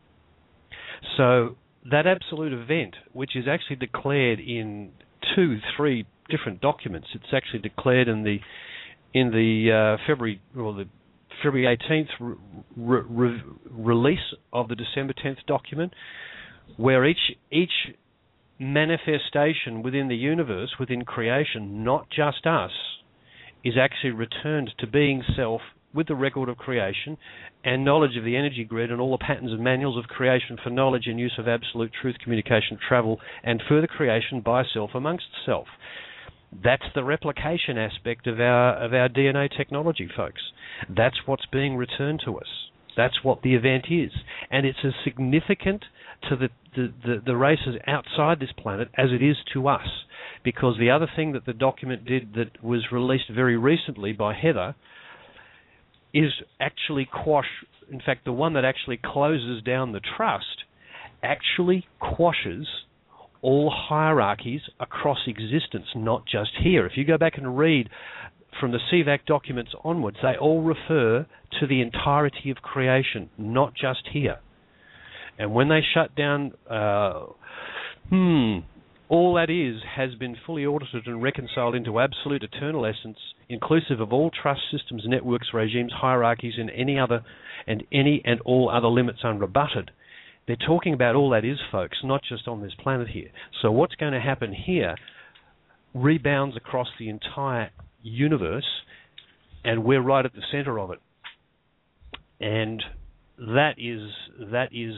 So that absolute event, which is actually declared in two, three different documents, it's actually declared in the in the uh, February or the February eighteenth re- re- release of the December tenth document, where each each manifestation within the universe, within creation, not just us, is actually returned to being self with the record of creation and knowledge of the energy grid and all the patterns and manuals of creation for knowledge and use of absolute truth, communication, travel, and further creation by self amongst self. That's the replication aspect of our of our D N A technology, folks. That's what's being returned to us. That's what the event is. And it's as significant to the, the, the, the races outside this planet as it is to us. Because the other thing that the document did that was released very recently by Heather is actually quash, in fact, the one that actually closes down the trust actually quashes all hierarchies across existence, not just here. If you go back and read from the C VAC documents onwards, they all refer to the entirety of creation, not just here. And when they shut down, uh, hmm, all that is has been fully audited and reconciled into absolute eternal essence, inclusive of all trust systems, networks, regimes, hierarchies, and any other and any and all other limits unrebutted. They're talking about all that is, folks, not just on this planet here. So what's going to happen here rebounds across the entire universe, and we're right at the center of it. And that is that is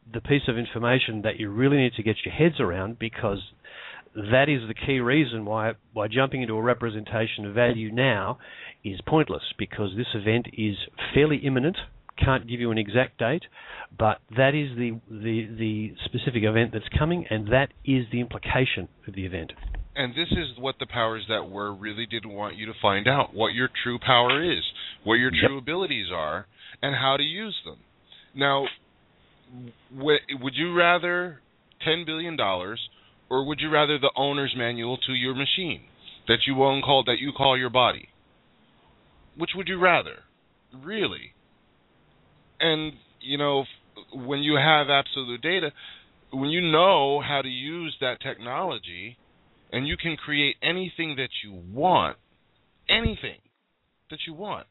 the piece of information that you really need to get your heads around, because that is the key reason why why jumping into a representation of value now is pointless, because this event is fairly imminent. Can't give you an exact date, but that is the, the, the specific event that's coming, and that is the implication of the event. And this is what the powers that were really did want you to find out, what your true power is, what your true yep. abilities are, and how to use them. Now, would you rather ten billion dollars, or would you rather the owner's manual to your machine that you own, called that you call your body? Which would you rather? Really? And, you know, when you have absolute data, when you know how to use that technology, and you can create anything that you want, anything that you want,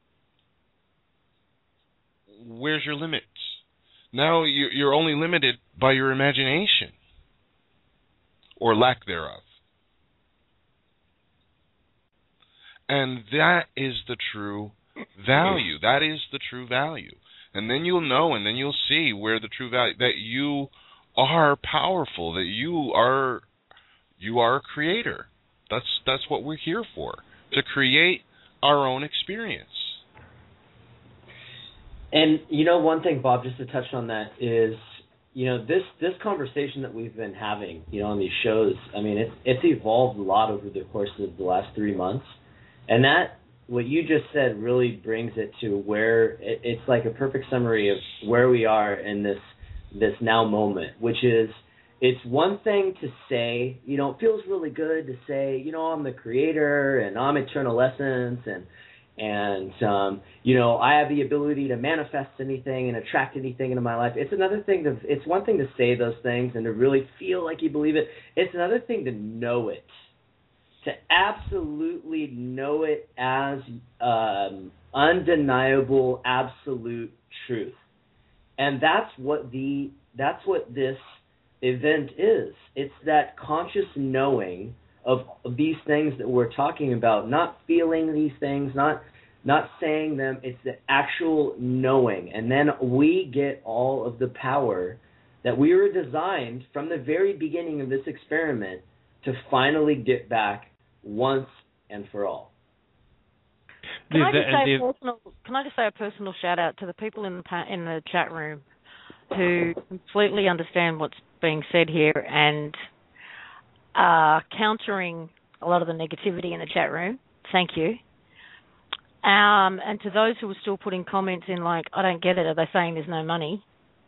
where's your limits? Now you're only limited by your imagination, or lack thereof. And that is the true value. That is the true value. And then you'll know, and then you'll see where the true value, that you are powerful, that you are you are a creator. That's that's what we're here for, to create our own experience. And you know, one thing, Bob, just to touch on that is, you know, this this conversation that we've been having, you know, on these shows. I mean, it's it's evolved a lot over the course of the last three months, and that what you just said really brings it to where it, it's like a perfect summary of where we are in this this now moment, which is, it's one thing to say, you know, it feels really good to say, you know, I'm the creator and I'm eternal essence, and and um, you know, I have the ability to manifest anything and attract anything into my life. It's another thing to, it's one thing to say those things and to really feel like you believe it. It's another thing to know it, to absolutely know it as um, undeniable, absolute truth. And that's what the that's what this event is. It's that conscious knowing of, of these things that we're talking about, not feeling these things, not not saying them. It's the actual knowing, and then we get all of the power that we were designed from the very beginning of this experiment to finally get back once and for all. Can I just say a personal? Can I just say a personal shout out to the people in the pa- in the chat room who completely understand what's being said here and are countering a lot of the negativity in the chat room. Thank you. Um, and to those who are still putting comments in like, I don't get it, are they saying there's no money?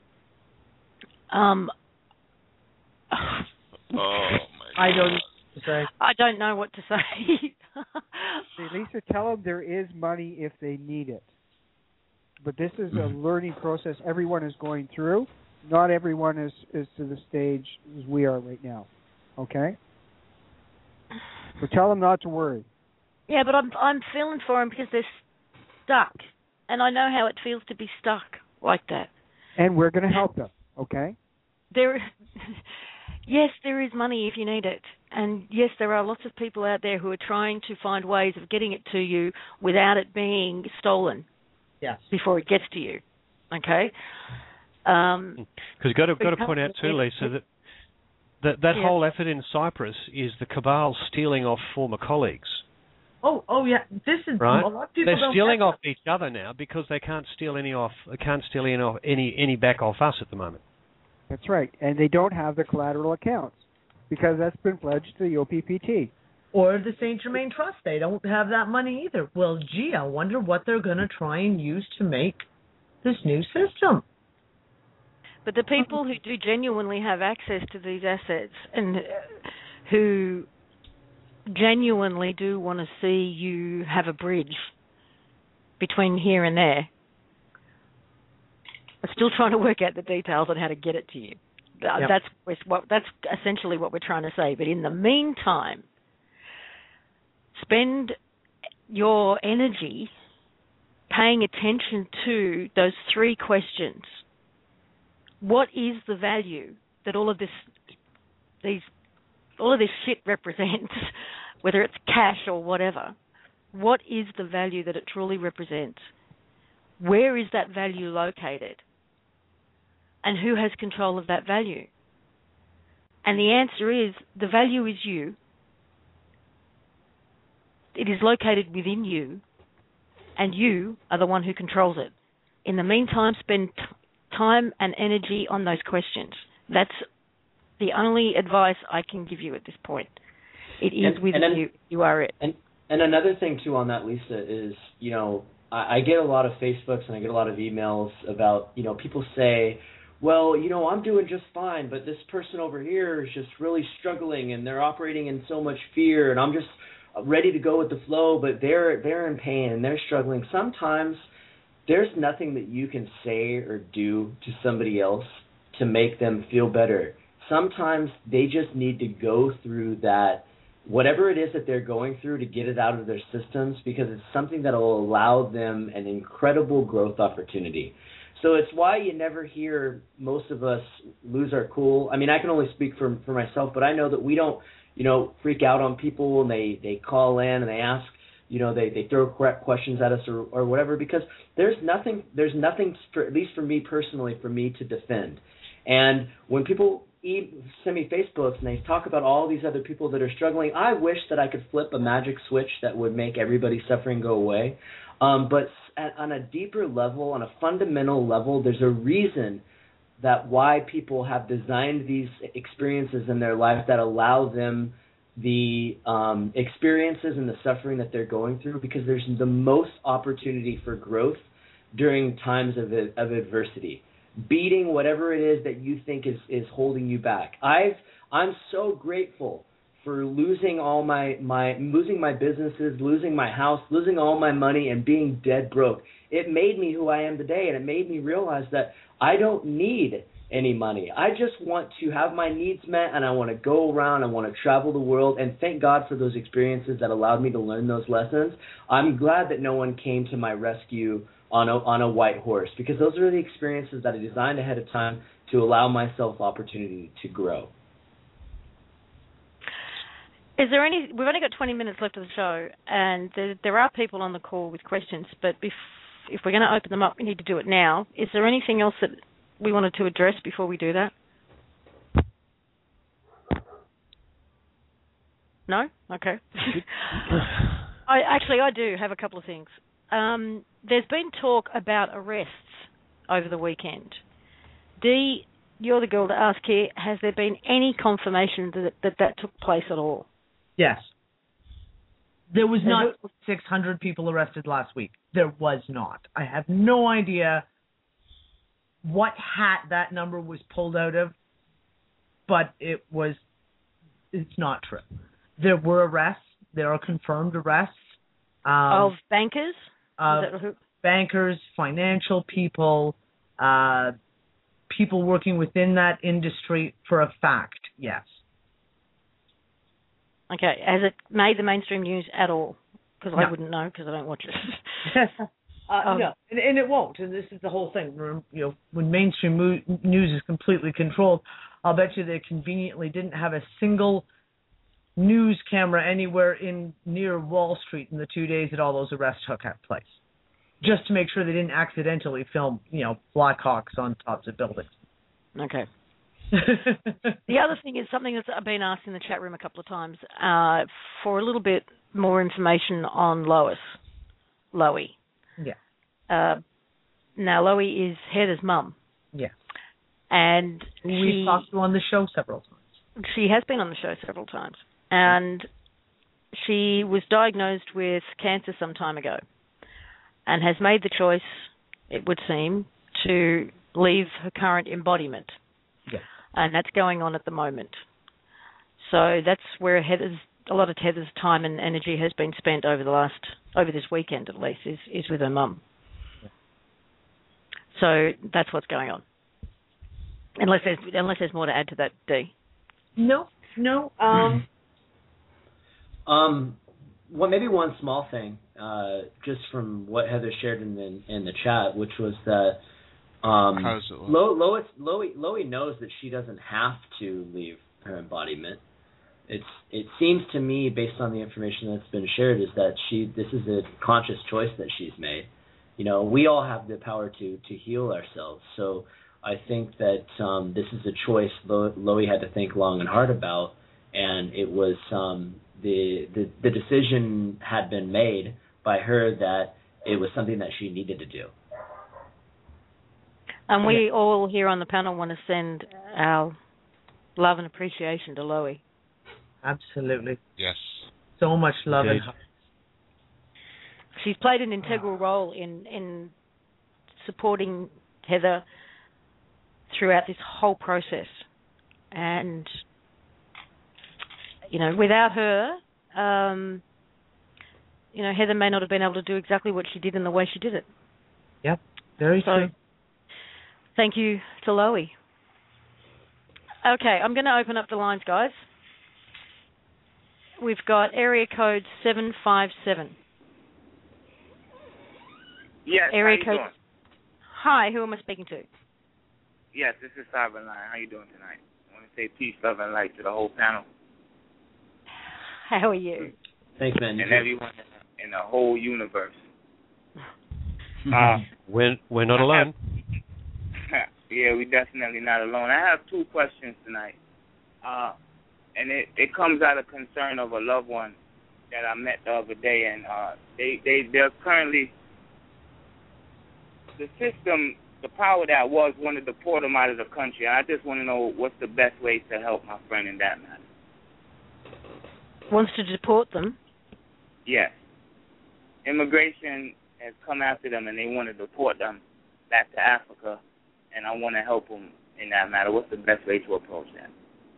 Um. Oh my God. I don't. Say. I don't know what to say. See, Lisa, tell them there is money if they need it. But this is a learning process everyone is going through. Not everyone is, is to the stage as we are right now. Okay? So tell them not to worry. Yeah, but I'm I'm feeling for them because they're stuck. And I know how it feels to be stuck like that. And we're going to help them, okay? There, yes, there is money if you need it. And yes, there are lots of people out there who are trying to find ways of getting it to you without it being stolen. Yes. Before it gets to you. Okay? Um, because you've got to, got to point out too, Lisa, that that, that yeah. whole effort in Cyprus is the cabal stealing off former colleagues. Oh, oh yeah. This is right. A lot of people They're don't stealing off each other now because they can't steal any off. They can't steal any off any any back off us at the moment. That's right, and they don't have the collateral accounts because that's been pledged to the O P P T. Or the Saint Germain Trust. They don't have that money either. Well, gee, I wonder what they're going to try and use to make this new system. But the people who do genuinely have access to these assets and who genuinely do want to see you have a bridge between here and there are still trying to work out the details on how to get it to you. Yep. That's what that's essentially what we're trying to say. But in the meantime, spend your energy paying attention to those three questions. What is the value that all of this, these, all of this shit represents, whether it's cash or whatever? What is the value that it truly represents? Where is that value located? And who has control of that value? And the answer is the value is you. It is located within you, and you are the one who controls it. In the meantime, spend t- time and energy on those questions. That's the only advice I can give you at this point. It is and, within and then, you. You are it. And, and another thing, too, on that, Lisa, is, you know, I, I get a lot of Facebooks and I get a lot of emails about, you know, people say, well, you know, I'm doing just fine, but this person over here is just really struggling and they're operating in so much fear, and I'm just ready to go with the flow, but they're they're in pain and they're struggling. Sometimes there's nothing that you can say or do to somebody else to make them feel better. Sometimes they just need to go through that, whatever it is that they're going through, to get it out of their systems, because it's something that will allow them an incredible growth opportunity. So it's why you never hear most of us lose our cool. I mean, I can only speak for for myself, but I know that we don't, you know, freak out on people, and they, they call in and they ask, you know, they, they throw correct questions at us or, or whatever, because there's nothing, there's nothing, for, at least for me personally, for me to defend. And when people e- send me Facebooks and they talk about all these other people that are struggling, I wish that I could flip a magic switch that would make everybody's suffering go away. Um, but at, on a deeper level, on a fundamental level, there's a reason that why people have designed these experiences in their life that allow them the um, experiences and the suffering that they're going through, because there's the most opportunity for growth during times of, of adversity, beating whatever it is that you think is, is holding you back. I've I'm so grateful for losing all my, my losing my businesses, losing my house, losing all my money, and being dead broke. It made me who I am today, and it made me realize that I don't need any money. I just want to have my needs met, and I want to go around, I want to travel the world, and thank God for those experiences that allowed me to learn those lessons. I'm glad that no one came to my rescue on a, on a white horse, because those are the experiences that I designed ahead of time to allow myself opportunity to grow. Is there any? We've only got twenty minutes left of the show, and there, there are people on the call with questions. But if if we're going to open them up, we need to do it now. Is there anything else that we wanted to address before we do that? No? Okay. I actually I do have a couple of things. Um, there's been talk about arrests over the weekend. Dee, you're the girl to ask here. Has there been any confirmation that that, that took place at all? Yes. There was not six hundred people arrested last week. There was not. I have no idea what hat that number was pulled out of, but it was, it's not true. There were arrests. There are confirmed arrests. Um, of bankers? Of bankers, financial people, uh, people working within that industry, for a fact, yes. Okay, has it made the mainstream news at all? Because no. I wouldn't know, because I don't watch it. uh, um, no, and, and it won't. And this is the whole thing. You know, when mainstream mo- news is completely controlled, I'll bet you they conveniently didn't have a single news camera anywhere in near Wall Street in the two days that all those arrests took place, just to make sure they didn't accidentally film, you know, Blackhawks on tops of buildings. Okay. The other thing is something that's been asked in the chat room a couple of times, uh, for a little bit more information on Lois, Loie. Yeah. Uh, now, Loie is Heather's mum. Yeah. And we've talked to her on the show several times. She has been on the show several times. And she was diagnosed with cancer some time ago and has made the choice, it would seem, to leave her current embodiment. Yeah. And that's going on at the moment. So that's where Heather's, a lot of Heather's time and energy has been spent over the last, over this weekend at least, is, is with her mum. Yeah. So that's what's going on. Unless there's, unless there's more to add to that, Dee. No, no. Um, um, well, maybe one small thing, uh, just from what Heather shared in the in the chat, which was that um, How's it Lo- Lois, Loie, Loie knows that she doesn't have to leave her embodiment. It's it seems to me, based on the information that's been shared, is that she this is a conscious choice that she's made. You know, we all have the power to to heal ourselves. So I think that um, this is a choice Lo- Loie had to think long and hard about, and it was um, the, the the decision had been made by her that it was something that she needed to do. And we all here on the panel want to send our love and appreciation to Loie. Absolutely. Yes. So much love Indeed. and hope. She's played an integral role in, in supporting Heather throughout this whole process. And, you know, without her, um, you know, Heather may not have been able to do exactly what she did in the way she did it. Yep, very so, true. Thank you to Loie. Okay, I'm going to open up the lines, guys. We've got area code seven five seven. Yes, area how you code. doing? Hi, who am I speaking to? Yes, this is Cyberline. How you doing tonight? I want to say peace, love, and light to the whole panel. How are you? Thanks, man. And everyone in, in the whole universe. uh, we're, we're not alone. Have, yeah, we're definitely not alone. I have two questions tonight. Uh, and it, it comes out of concern of a loved one that I met the other day. And uh, they, they, they're currently, the system, the power that was wanted to deport them out of the country. And I just want to know what's the best way to help my friend in that matter. Wants to deport them? Yes. Immigration has come after them and they want to deport them back to Africa, and I want to help them in that matter. What's the best way to approach that?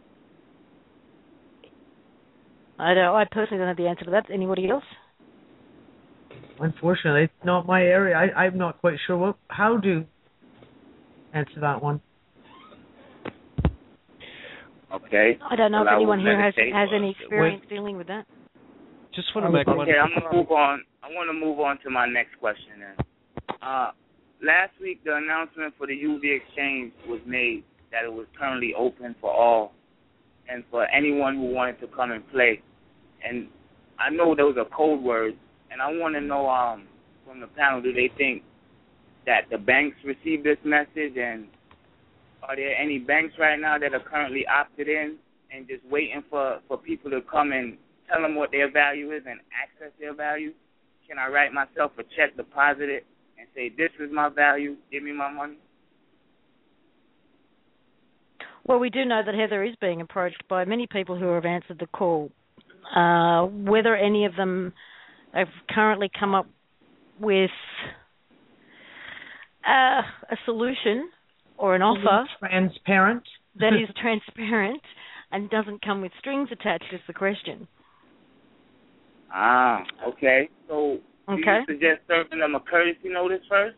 I don't. I personally don't have the answer to that. Anybody else? Unfortunately, it's not my area. I, I'm not quite sure what, how to answer that one. Okay. I don't know well, if anyone here has meditate. has any experience Wait. dealing with that. Just want to make okay, one. Okay, I'm gonna move on. I want to move on to my next question. Then, uh, last week the announcement for the U V Exchange was made that it was currently open for all, and for anyone who wanted to come and play. And I know those are code words, and I want to know um, from the panel, do they think that the banks received this message, and are there any banks right now that are currently opted in and just waiting for, for people to come and tell them what their value is and access their value? Can I write myself a check, deposit it, and say, this is my value, give me my money? Well, we do know that Heather is being approached by many people who have answered the call. Uh, whether any of them have currently come up with uh, a solution or an offer transparent that is transparent and doesn't come with strings attached is the question. Ah, okay. So do okay. you suggest serving them a courtesy notice first?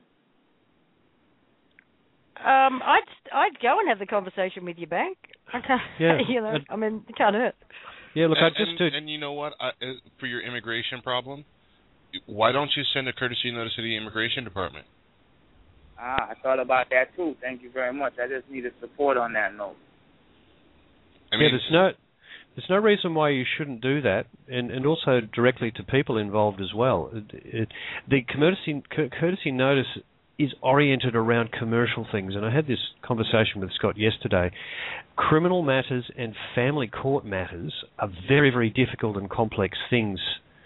Um, I'd I'd go and have the conversation with your bank. I can't, Yeah. you know, I mean, it can't hurt. Yeah, look, and, I just and, do. and you know what? I, uh, for your immigration problem, why don't you send a courtesy notice to the immigration department? Ah, I thought about that too. Thank you very much. I just needed support on that note. I mean, yeah, there's no there's no reason why you shouldn't do that, and, and also directly to people involved as well. It, it, the courtesy courtesy notice is oriented around commercial things, and I had this conversation with Scott yesterday. Criminal matters and family court matters are very, very difficult and complex things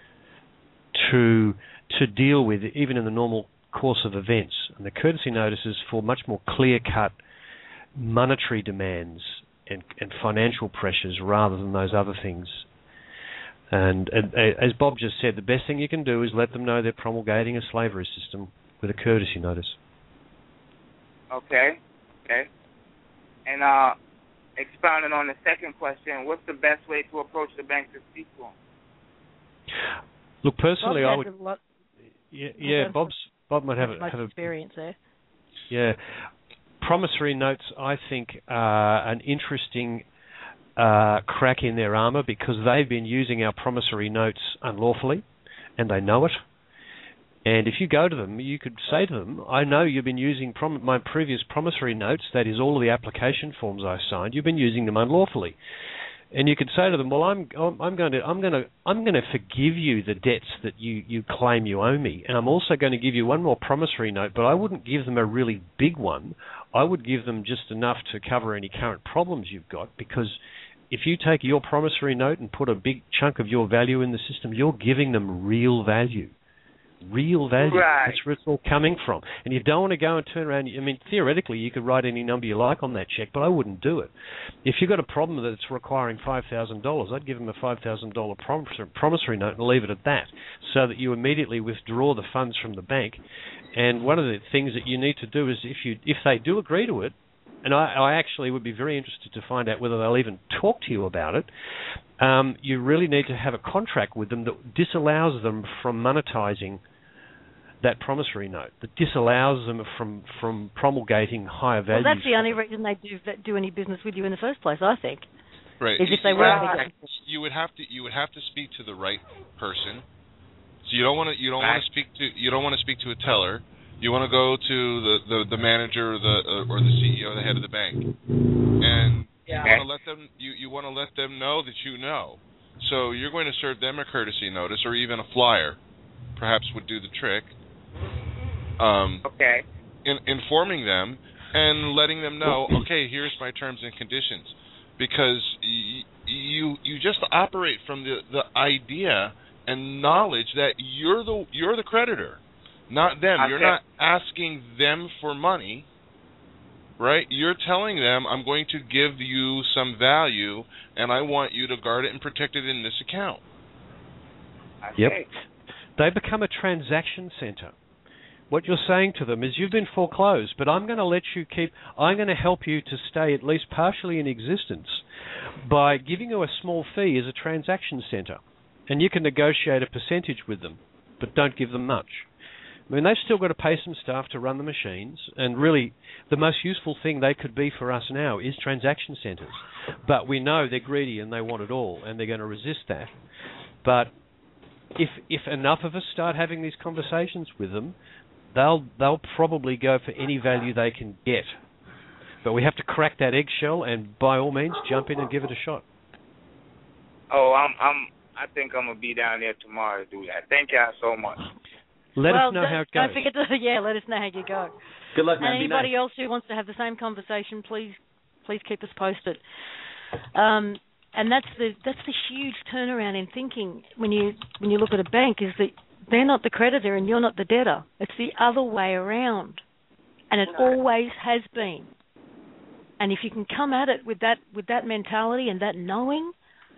to to deal with, even in the normal course of events. And the courtesy notice is for much more clear-cut monetary demands and, and financial pressures rather than those other things. And, and as Bob just said, the best thing you can do is let them know they're promulgating a slavery system with a courtesy notice. Okay, okay. And uh, expounding on the second question, what's the best way to approach the bank to speak to them? Look, personally, Bob I would. a lot, Yeah, yeah Bob's Bob might have, much have a experience there. Yeah, promissory notes, I think, are an interesting uh, crack in their armour because they've been using our promissory notes unlawfully, and they know it. And if you go to them, you could say to them, I know you've been using prom- my previous promissory notes, that is all of the application forms I signed, you've been using them unlawfully. And you could say to them, well, I'm I'm going to I'm going to I'm going to forgive you the debts that you, you claim you owe me, and I'm also going to give you one more promissory note, but I wouldn't give them a really big one. I would give them just enough to cover any current problems you've got, because if you take your promissory note and put a big chunk of your value in the system, you're giving them real value. Real value. Right. That's where it's all coming from. And you don't want to go and turn around. I mean, theoretically, you could write any number you like on that check, but I wouldn't do it. If you've got a problem that's requiring five thousand dollars, I'd give them a five thousand dollars promissory note and leave it at that, so that you immediately withdraw the funds from the bank. And one of the things that you need to do is, if you if they do agree to it, and I, I actually would be very interested to find out whether they'll even talk to you about it, um, you really need to have a contract with them that disallows them from monetizing that promissory note, that disallows them from, from promulgating higher values. Well, that's the only reason they do do any business with you in the first place, I think. Right. Is if they were. Right. You would have to you would have to speak to the right person. So you don't want to you don't want to speak to you don't want to speak to a teller. You want to go to the, the, the manager or the uh, or the C E O, the head of the bank, and yeah. you want to let them you, you want to let them know that you know. So you're going to serve them a courtesy notice or even a flyer, perhaps would do the trick. Um, okay. In, informing them and letting them know, okay, here's my terms and conditions, because y- you you just operate from the, the idea and knowledge that you're the you're the creditor, not them. Okay. You're not asking them for money, right? You're telling them, I'm going to give you some value, and I want you to guard it and protect it in this account. Okay. Yep. They become a transaction center. What you're saying to them is, you've been foreclosed, but I'm going to let you keep, I'm going to help you to stay at least partially in existence by giving you a small fee as a transaction center. And you can negotiate a percentage with them, but don't give them much. I mean, they've still got to pay some staff to run the machines, and really the most useful thing they could be for us now is transaction centers. But we know they're greedy and they want it all, and they're going to resist that. But if if enough of us start having these conversations with them, they'll they'll probably go for any value they can get. But we have to crack that eggshell, and by all means, jump in and give it a shot. Oh, I'm I'm I think I'm gonna be down there tomorrow to do that. Thank y'all so much. Let well, us know how it goes. Don't forget to yeah, let us know how you go. Good luck, man. And anybody nice. else who wants to have the same conversation, please please keep us posted. Um, and that's the that's the huge turnaround in thinking when you when you look at a bank, is that they're not the creditor and you're not the debtor. It's the other way around, and it always has been. And if you can come at it with that with that mentality and that knowing,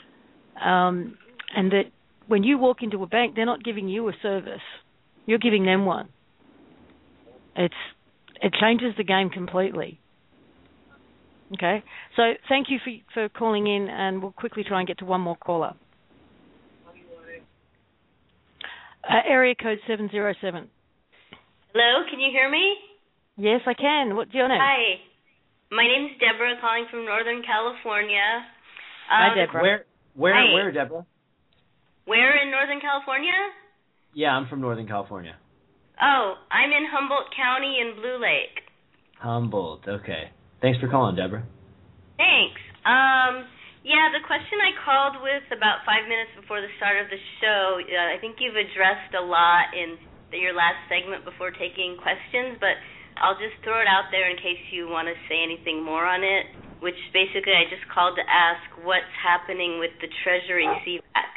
um, and that when you walk into a bank, they're not giving you a service, you're giving them one. It's it changes the game completely. Okay, so thank you for for calling in, and we'll quickly try and get to one more caller. Uh, area code seven zero seven. Hello, can you hear me? Yes, I can. What's your name? Hi, my name's Deborah, calling from Northern California. Um, Hi, Deborah. Where, where, Hi. where, Deborah? Where in Northern California? Yeah, I'm from Northern California. Oh, I'm in Humboldt County in Blue Lake. Humboldt. Okay. Thanks for calling, Deborah. Thanks. Um, yeah, the question I called with about five minutes before the start of the show, uh, I think you've addressed a lot in the, your last segment before taking questions, but I'll just throw it out there in case you want to say anything more on it, which basically I just called to ask what's happening with the Treasury C VAC.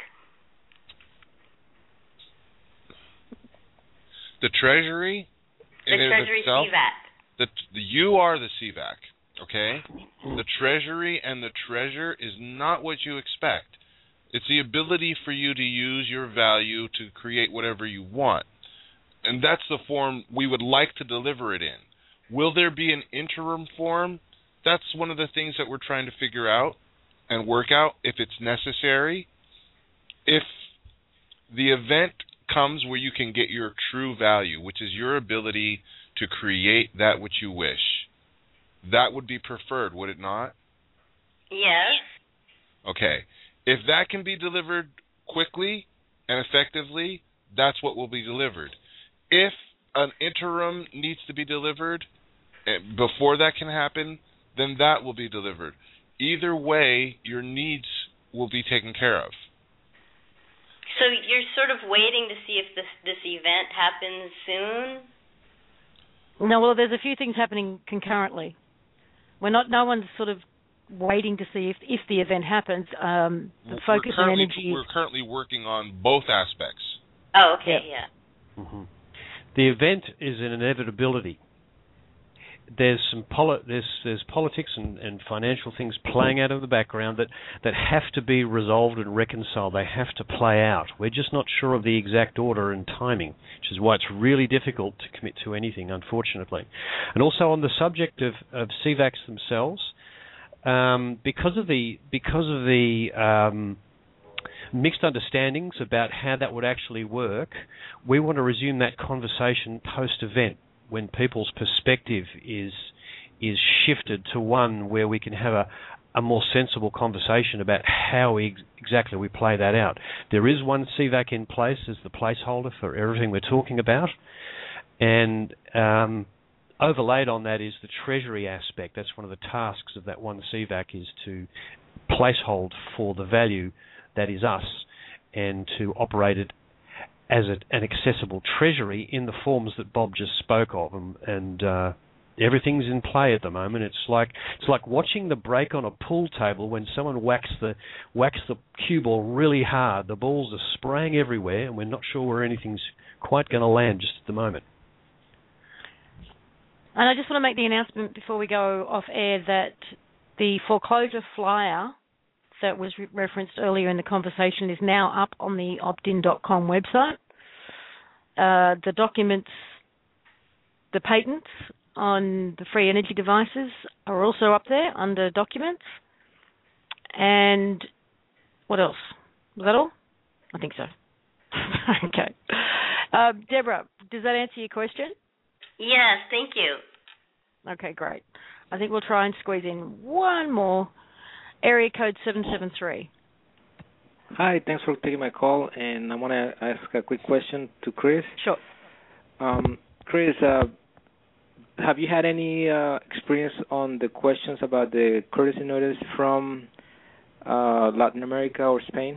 The Treasury? The Treasury itself, C VAC. The, the, you are the C VAC. Okay? The Treasury and the Treasure is not what you expect. It's the ability for you to use your value to create whatever you want. And that's the form we would like to deliver it in. Will there be an interim form? That's one of the things that we're trying to figure out and work out if it's necessary. If the event comes where you can get your true value, which is your ability to create that which you wish, that would be preferred, would it not? Yes. Okay. If that can be delivered quickly and effectively, that's what will be delivered. If an interim needs to be delivered before that can happen, then that will be delivered. Either way, your needs will be taken care of. So you're sort of waiting to see if this this event happens soon? No, well, there's a few things happening concurrently. We're not. No one's sort of waiting to see if if the event happens. Um, the focus on energy. We're currently working on both aspects. Oh, okay, yeah. yeah. Mm-hmm. The event is an inevitability. There's some poli- there's there's politics and, and financial things playing out in the background that, that have to be resolved and reconciled. They have to play out. We're just not sure of the exact order and timing, which is why it's really difficult to commit to anything, unfortunately. And also on the subject of, of C VACs themselves, um, because of the because of the um, mixed understandings about how that would actually work, we want to resume that conversation post-event, when people's perspective is is shifted to one where we can have a, a more sensible conversation about how we ex- exactly we play that out. There is one C VAC in place as the placeholder for everything we're talking about, and um, overlaid on that is the treasury aspect. That's one of the tasks of that one C VAC, is to placehold for the value that is us and to operate it as a, an accessible treasury in the forms that Bob just spoke of, and, and uh, everything's in play at the moment. It's like it's like watching the break on a pool table when someone whacks the whacks the cue ball really hard. The balls are spraying everywhere, and we're not sure where anything's quite going to land just at the moment. And I just want to make the announcement before we go off air that the foreclosure flyer that was re- referenced earlier in the conversation is now up on the opt in dot com website. Uh, the documents, the patents on the free energy devices are also up there under documents. And what else? Was that all? I think so. Okay. Uh, Deborah, does that answer your question? Yes, thank you. Okay, great. I think we'll try and squeeze in one more. Area code seven seven three. Hi, thanks for taking my call, and I want to ask a quick question to Chris. Sure. Um, Chris, uh, have you had any uh, experience on the questions about the courtesy notice from uh, Latin America or Spain?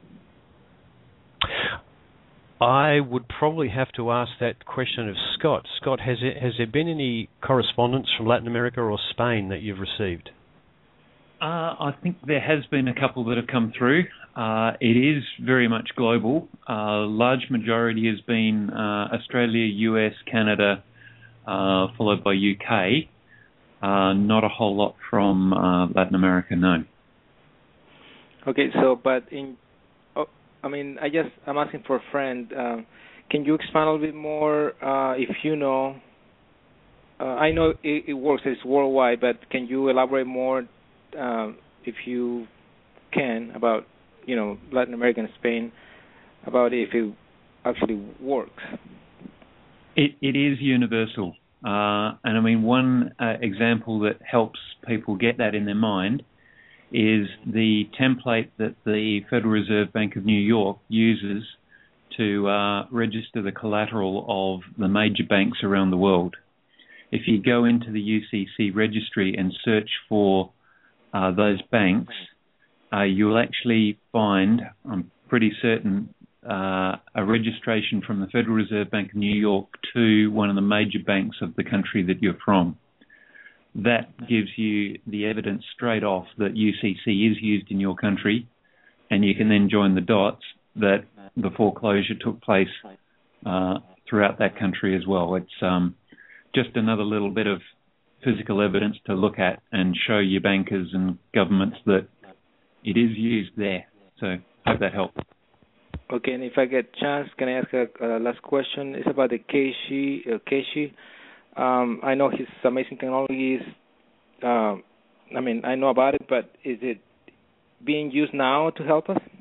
I would probably have to ask that question of Scott. Scott, has it, has there been any correspondence from Latin America or Spain that you've received? Uh, I think there has been a couple that have come through. Uh, it is very much global. Uh, large majority has been uh, Australia, U S, Canada, uh, followed by U K. Uh, not a whole lot from uh, Latin America, no. Okay, so, but in, oh, I mean, I just, I'm asking for a friend. Uh, can you expand a little bit more, uh, if you know? Uh, I know it, it works, it's worldwide, but can you elaborate more? Um, if you can, about, you know, Latin America and Spain, about if it actually works. It, it is universal. Uh, and I mean, one uh, example that helps people get that in their mind is the template that the Federal Reserve Bank of New York uses to uh, register the collateral of the major banks around the world. If you go into the U C C registry and search for Uh, those banks, uh, you'll actually find, I'm pretty certain, uh, a registration from the Federal Reserve Bank of New York to one of the major banks of the country that you're from. That gives you the evidence straight off that U C C is used in your country, and you can then join the dots that the foreclosure took place uh, throughout that country as well. It's um, just another little bit of physical evidence to look at and show your bankers and governments that it is used there. So I hope that helps. Okay, and if I get a chance, can I ask a, a last question? It's about the Keishi. Uh, Keishi. Um, I know his amazing technologies. Um, I mean, I know about it, but is it being used now to help us?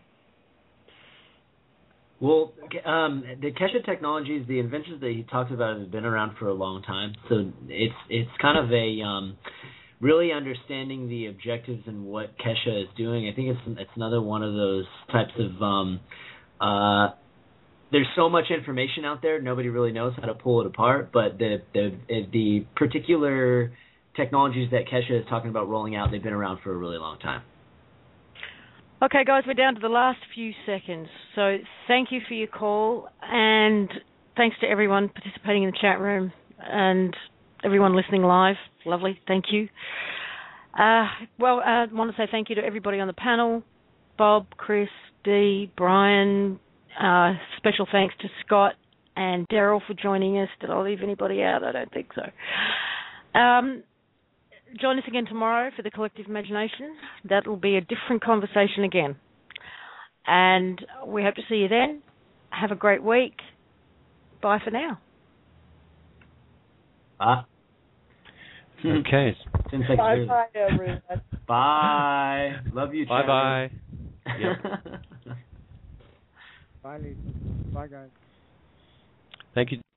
Well, um, the Keshe technologies, the inventions that he talks about, have been around for a long time. So it's it's kind of a um, really understanding the objectives and what Keshe is doing. I think it's it's another one of those types of um, uh, there's so much information out there, nobody really knows how to pull it apart. But the the the particular technologies that Keshe is talking about rolling out, they've been around for a really long time. Okay, guys, we're down to the last few seconds. So thank you for your call, and thanks to everyone participating in the chat room. and everyone listening live. Lovely, thank you. Uh, well, I want to say thank you to everybody on the panel, Bob, Chris, Dee, Brian. Uh, special thanks to Scott and Daryl for joining us. Did I leave anybody out? I don't think so. Um, join us again tomorrow for the Collective Imagination. That will be a different conversation again. And we hope to see you then. Have a great week. Bye for now. Ah. Okay. Bye bye, everyone. Bye. Love you, Bye bye. Bye, Lisa. Bye, guys. Thank you.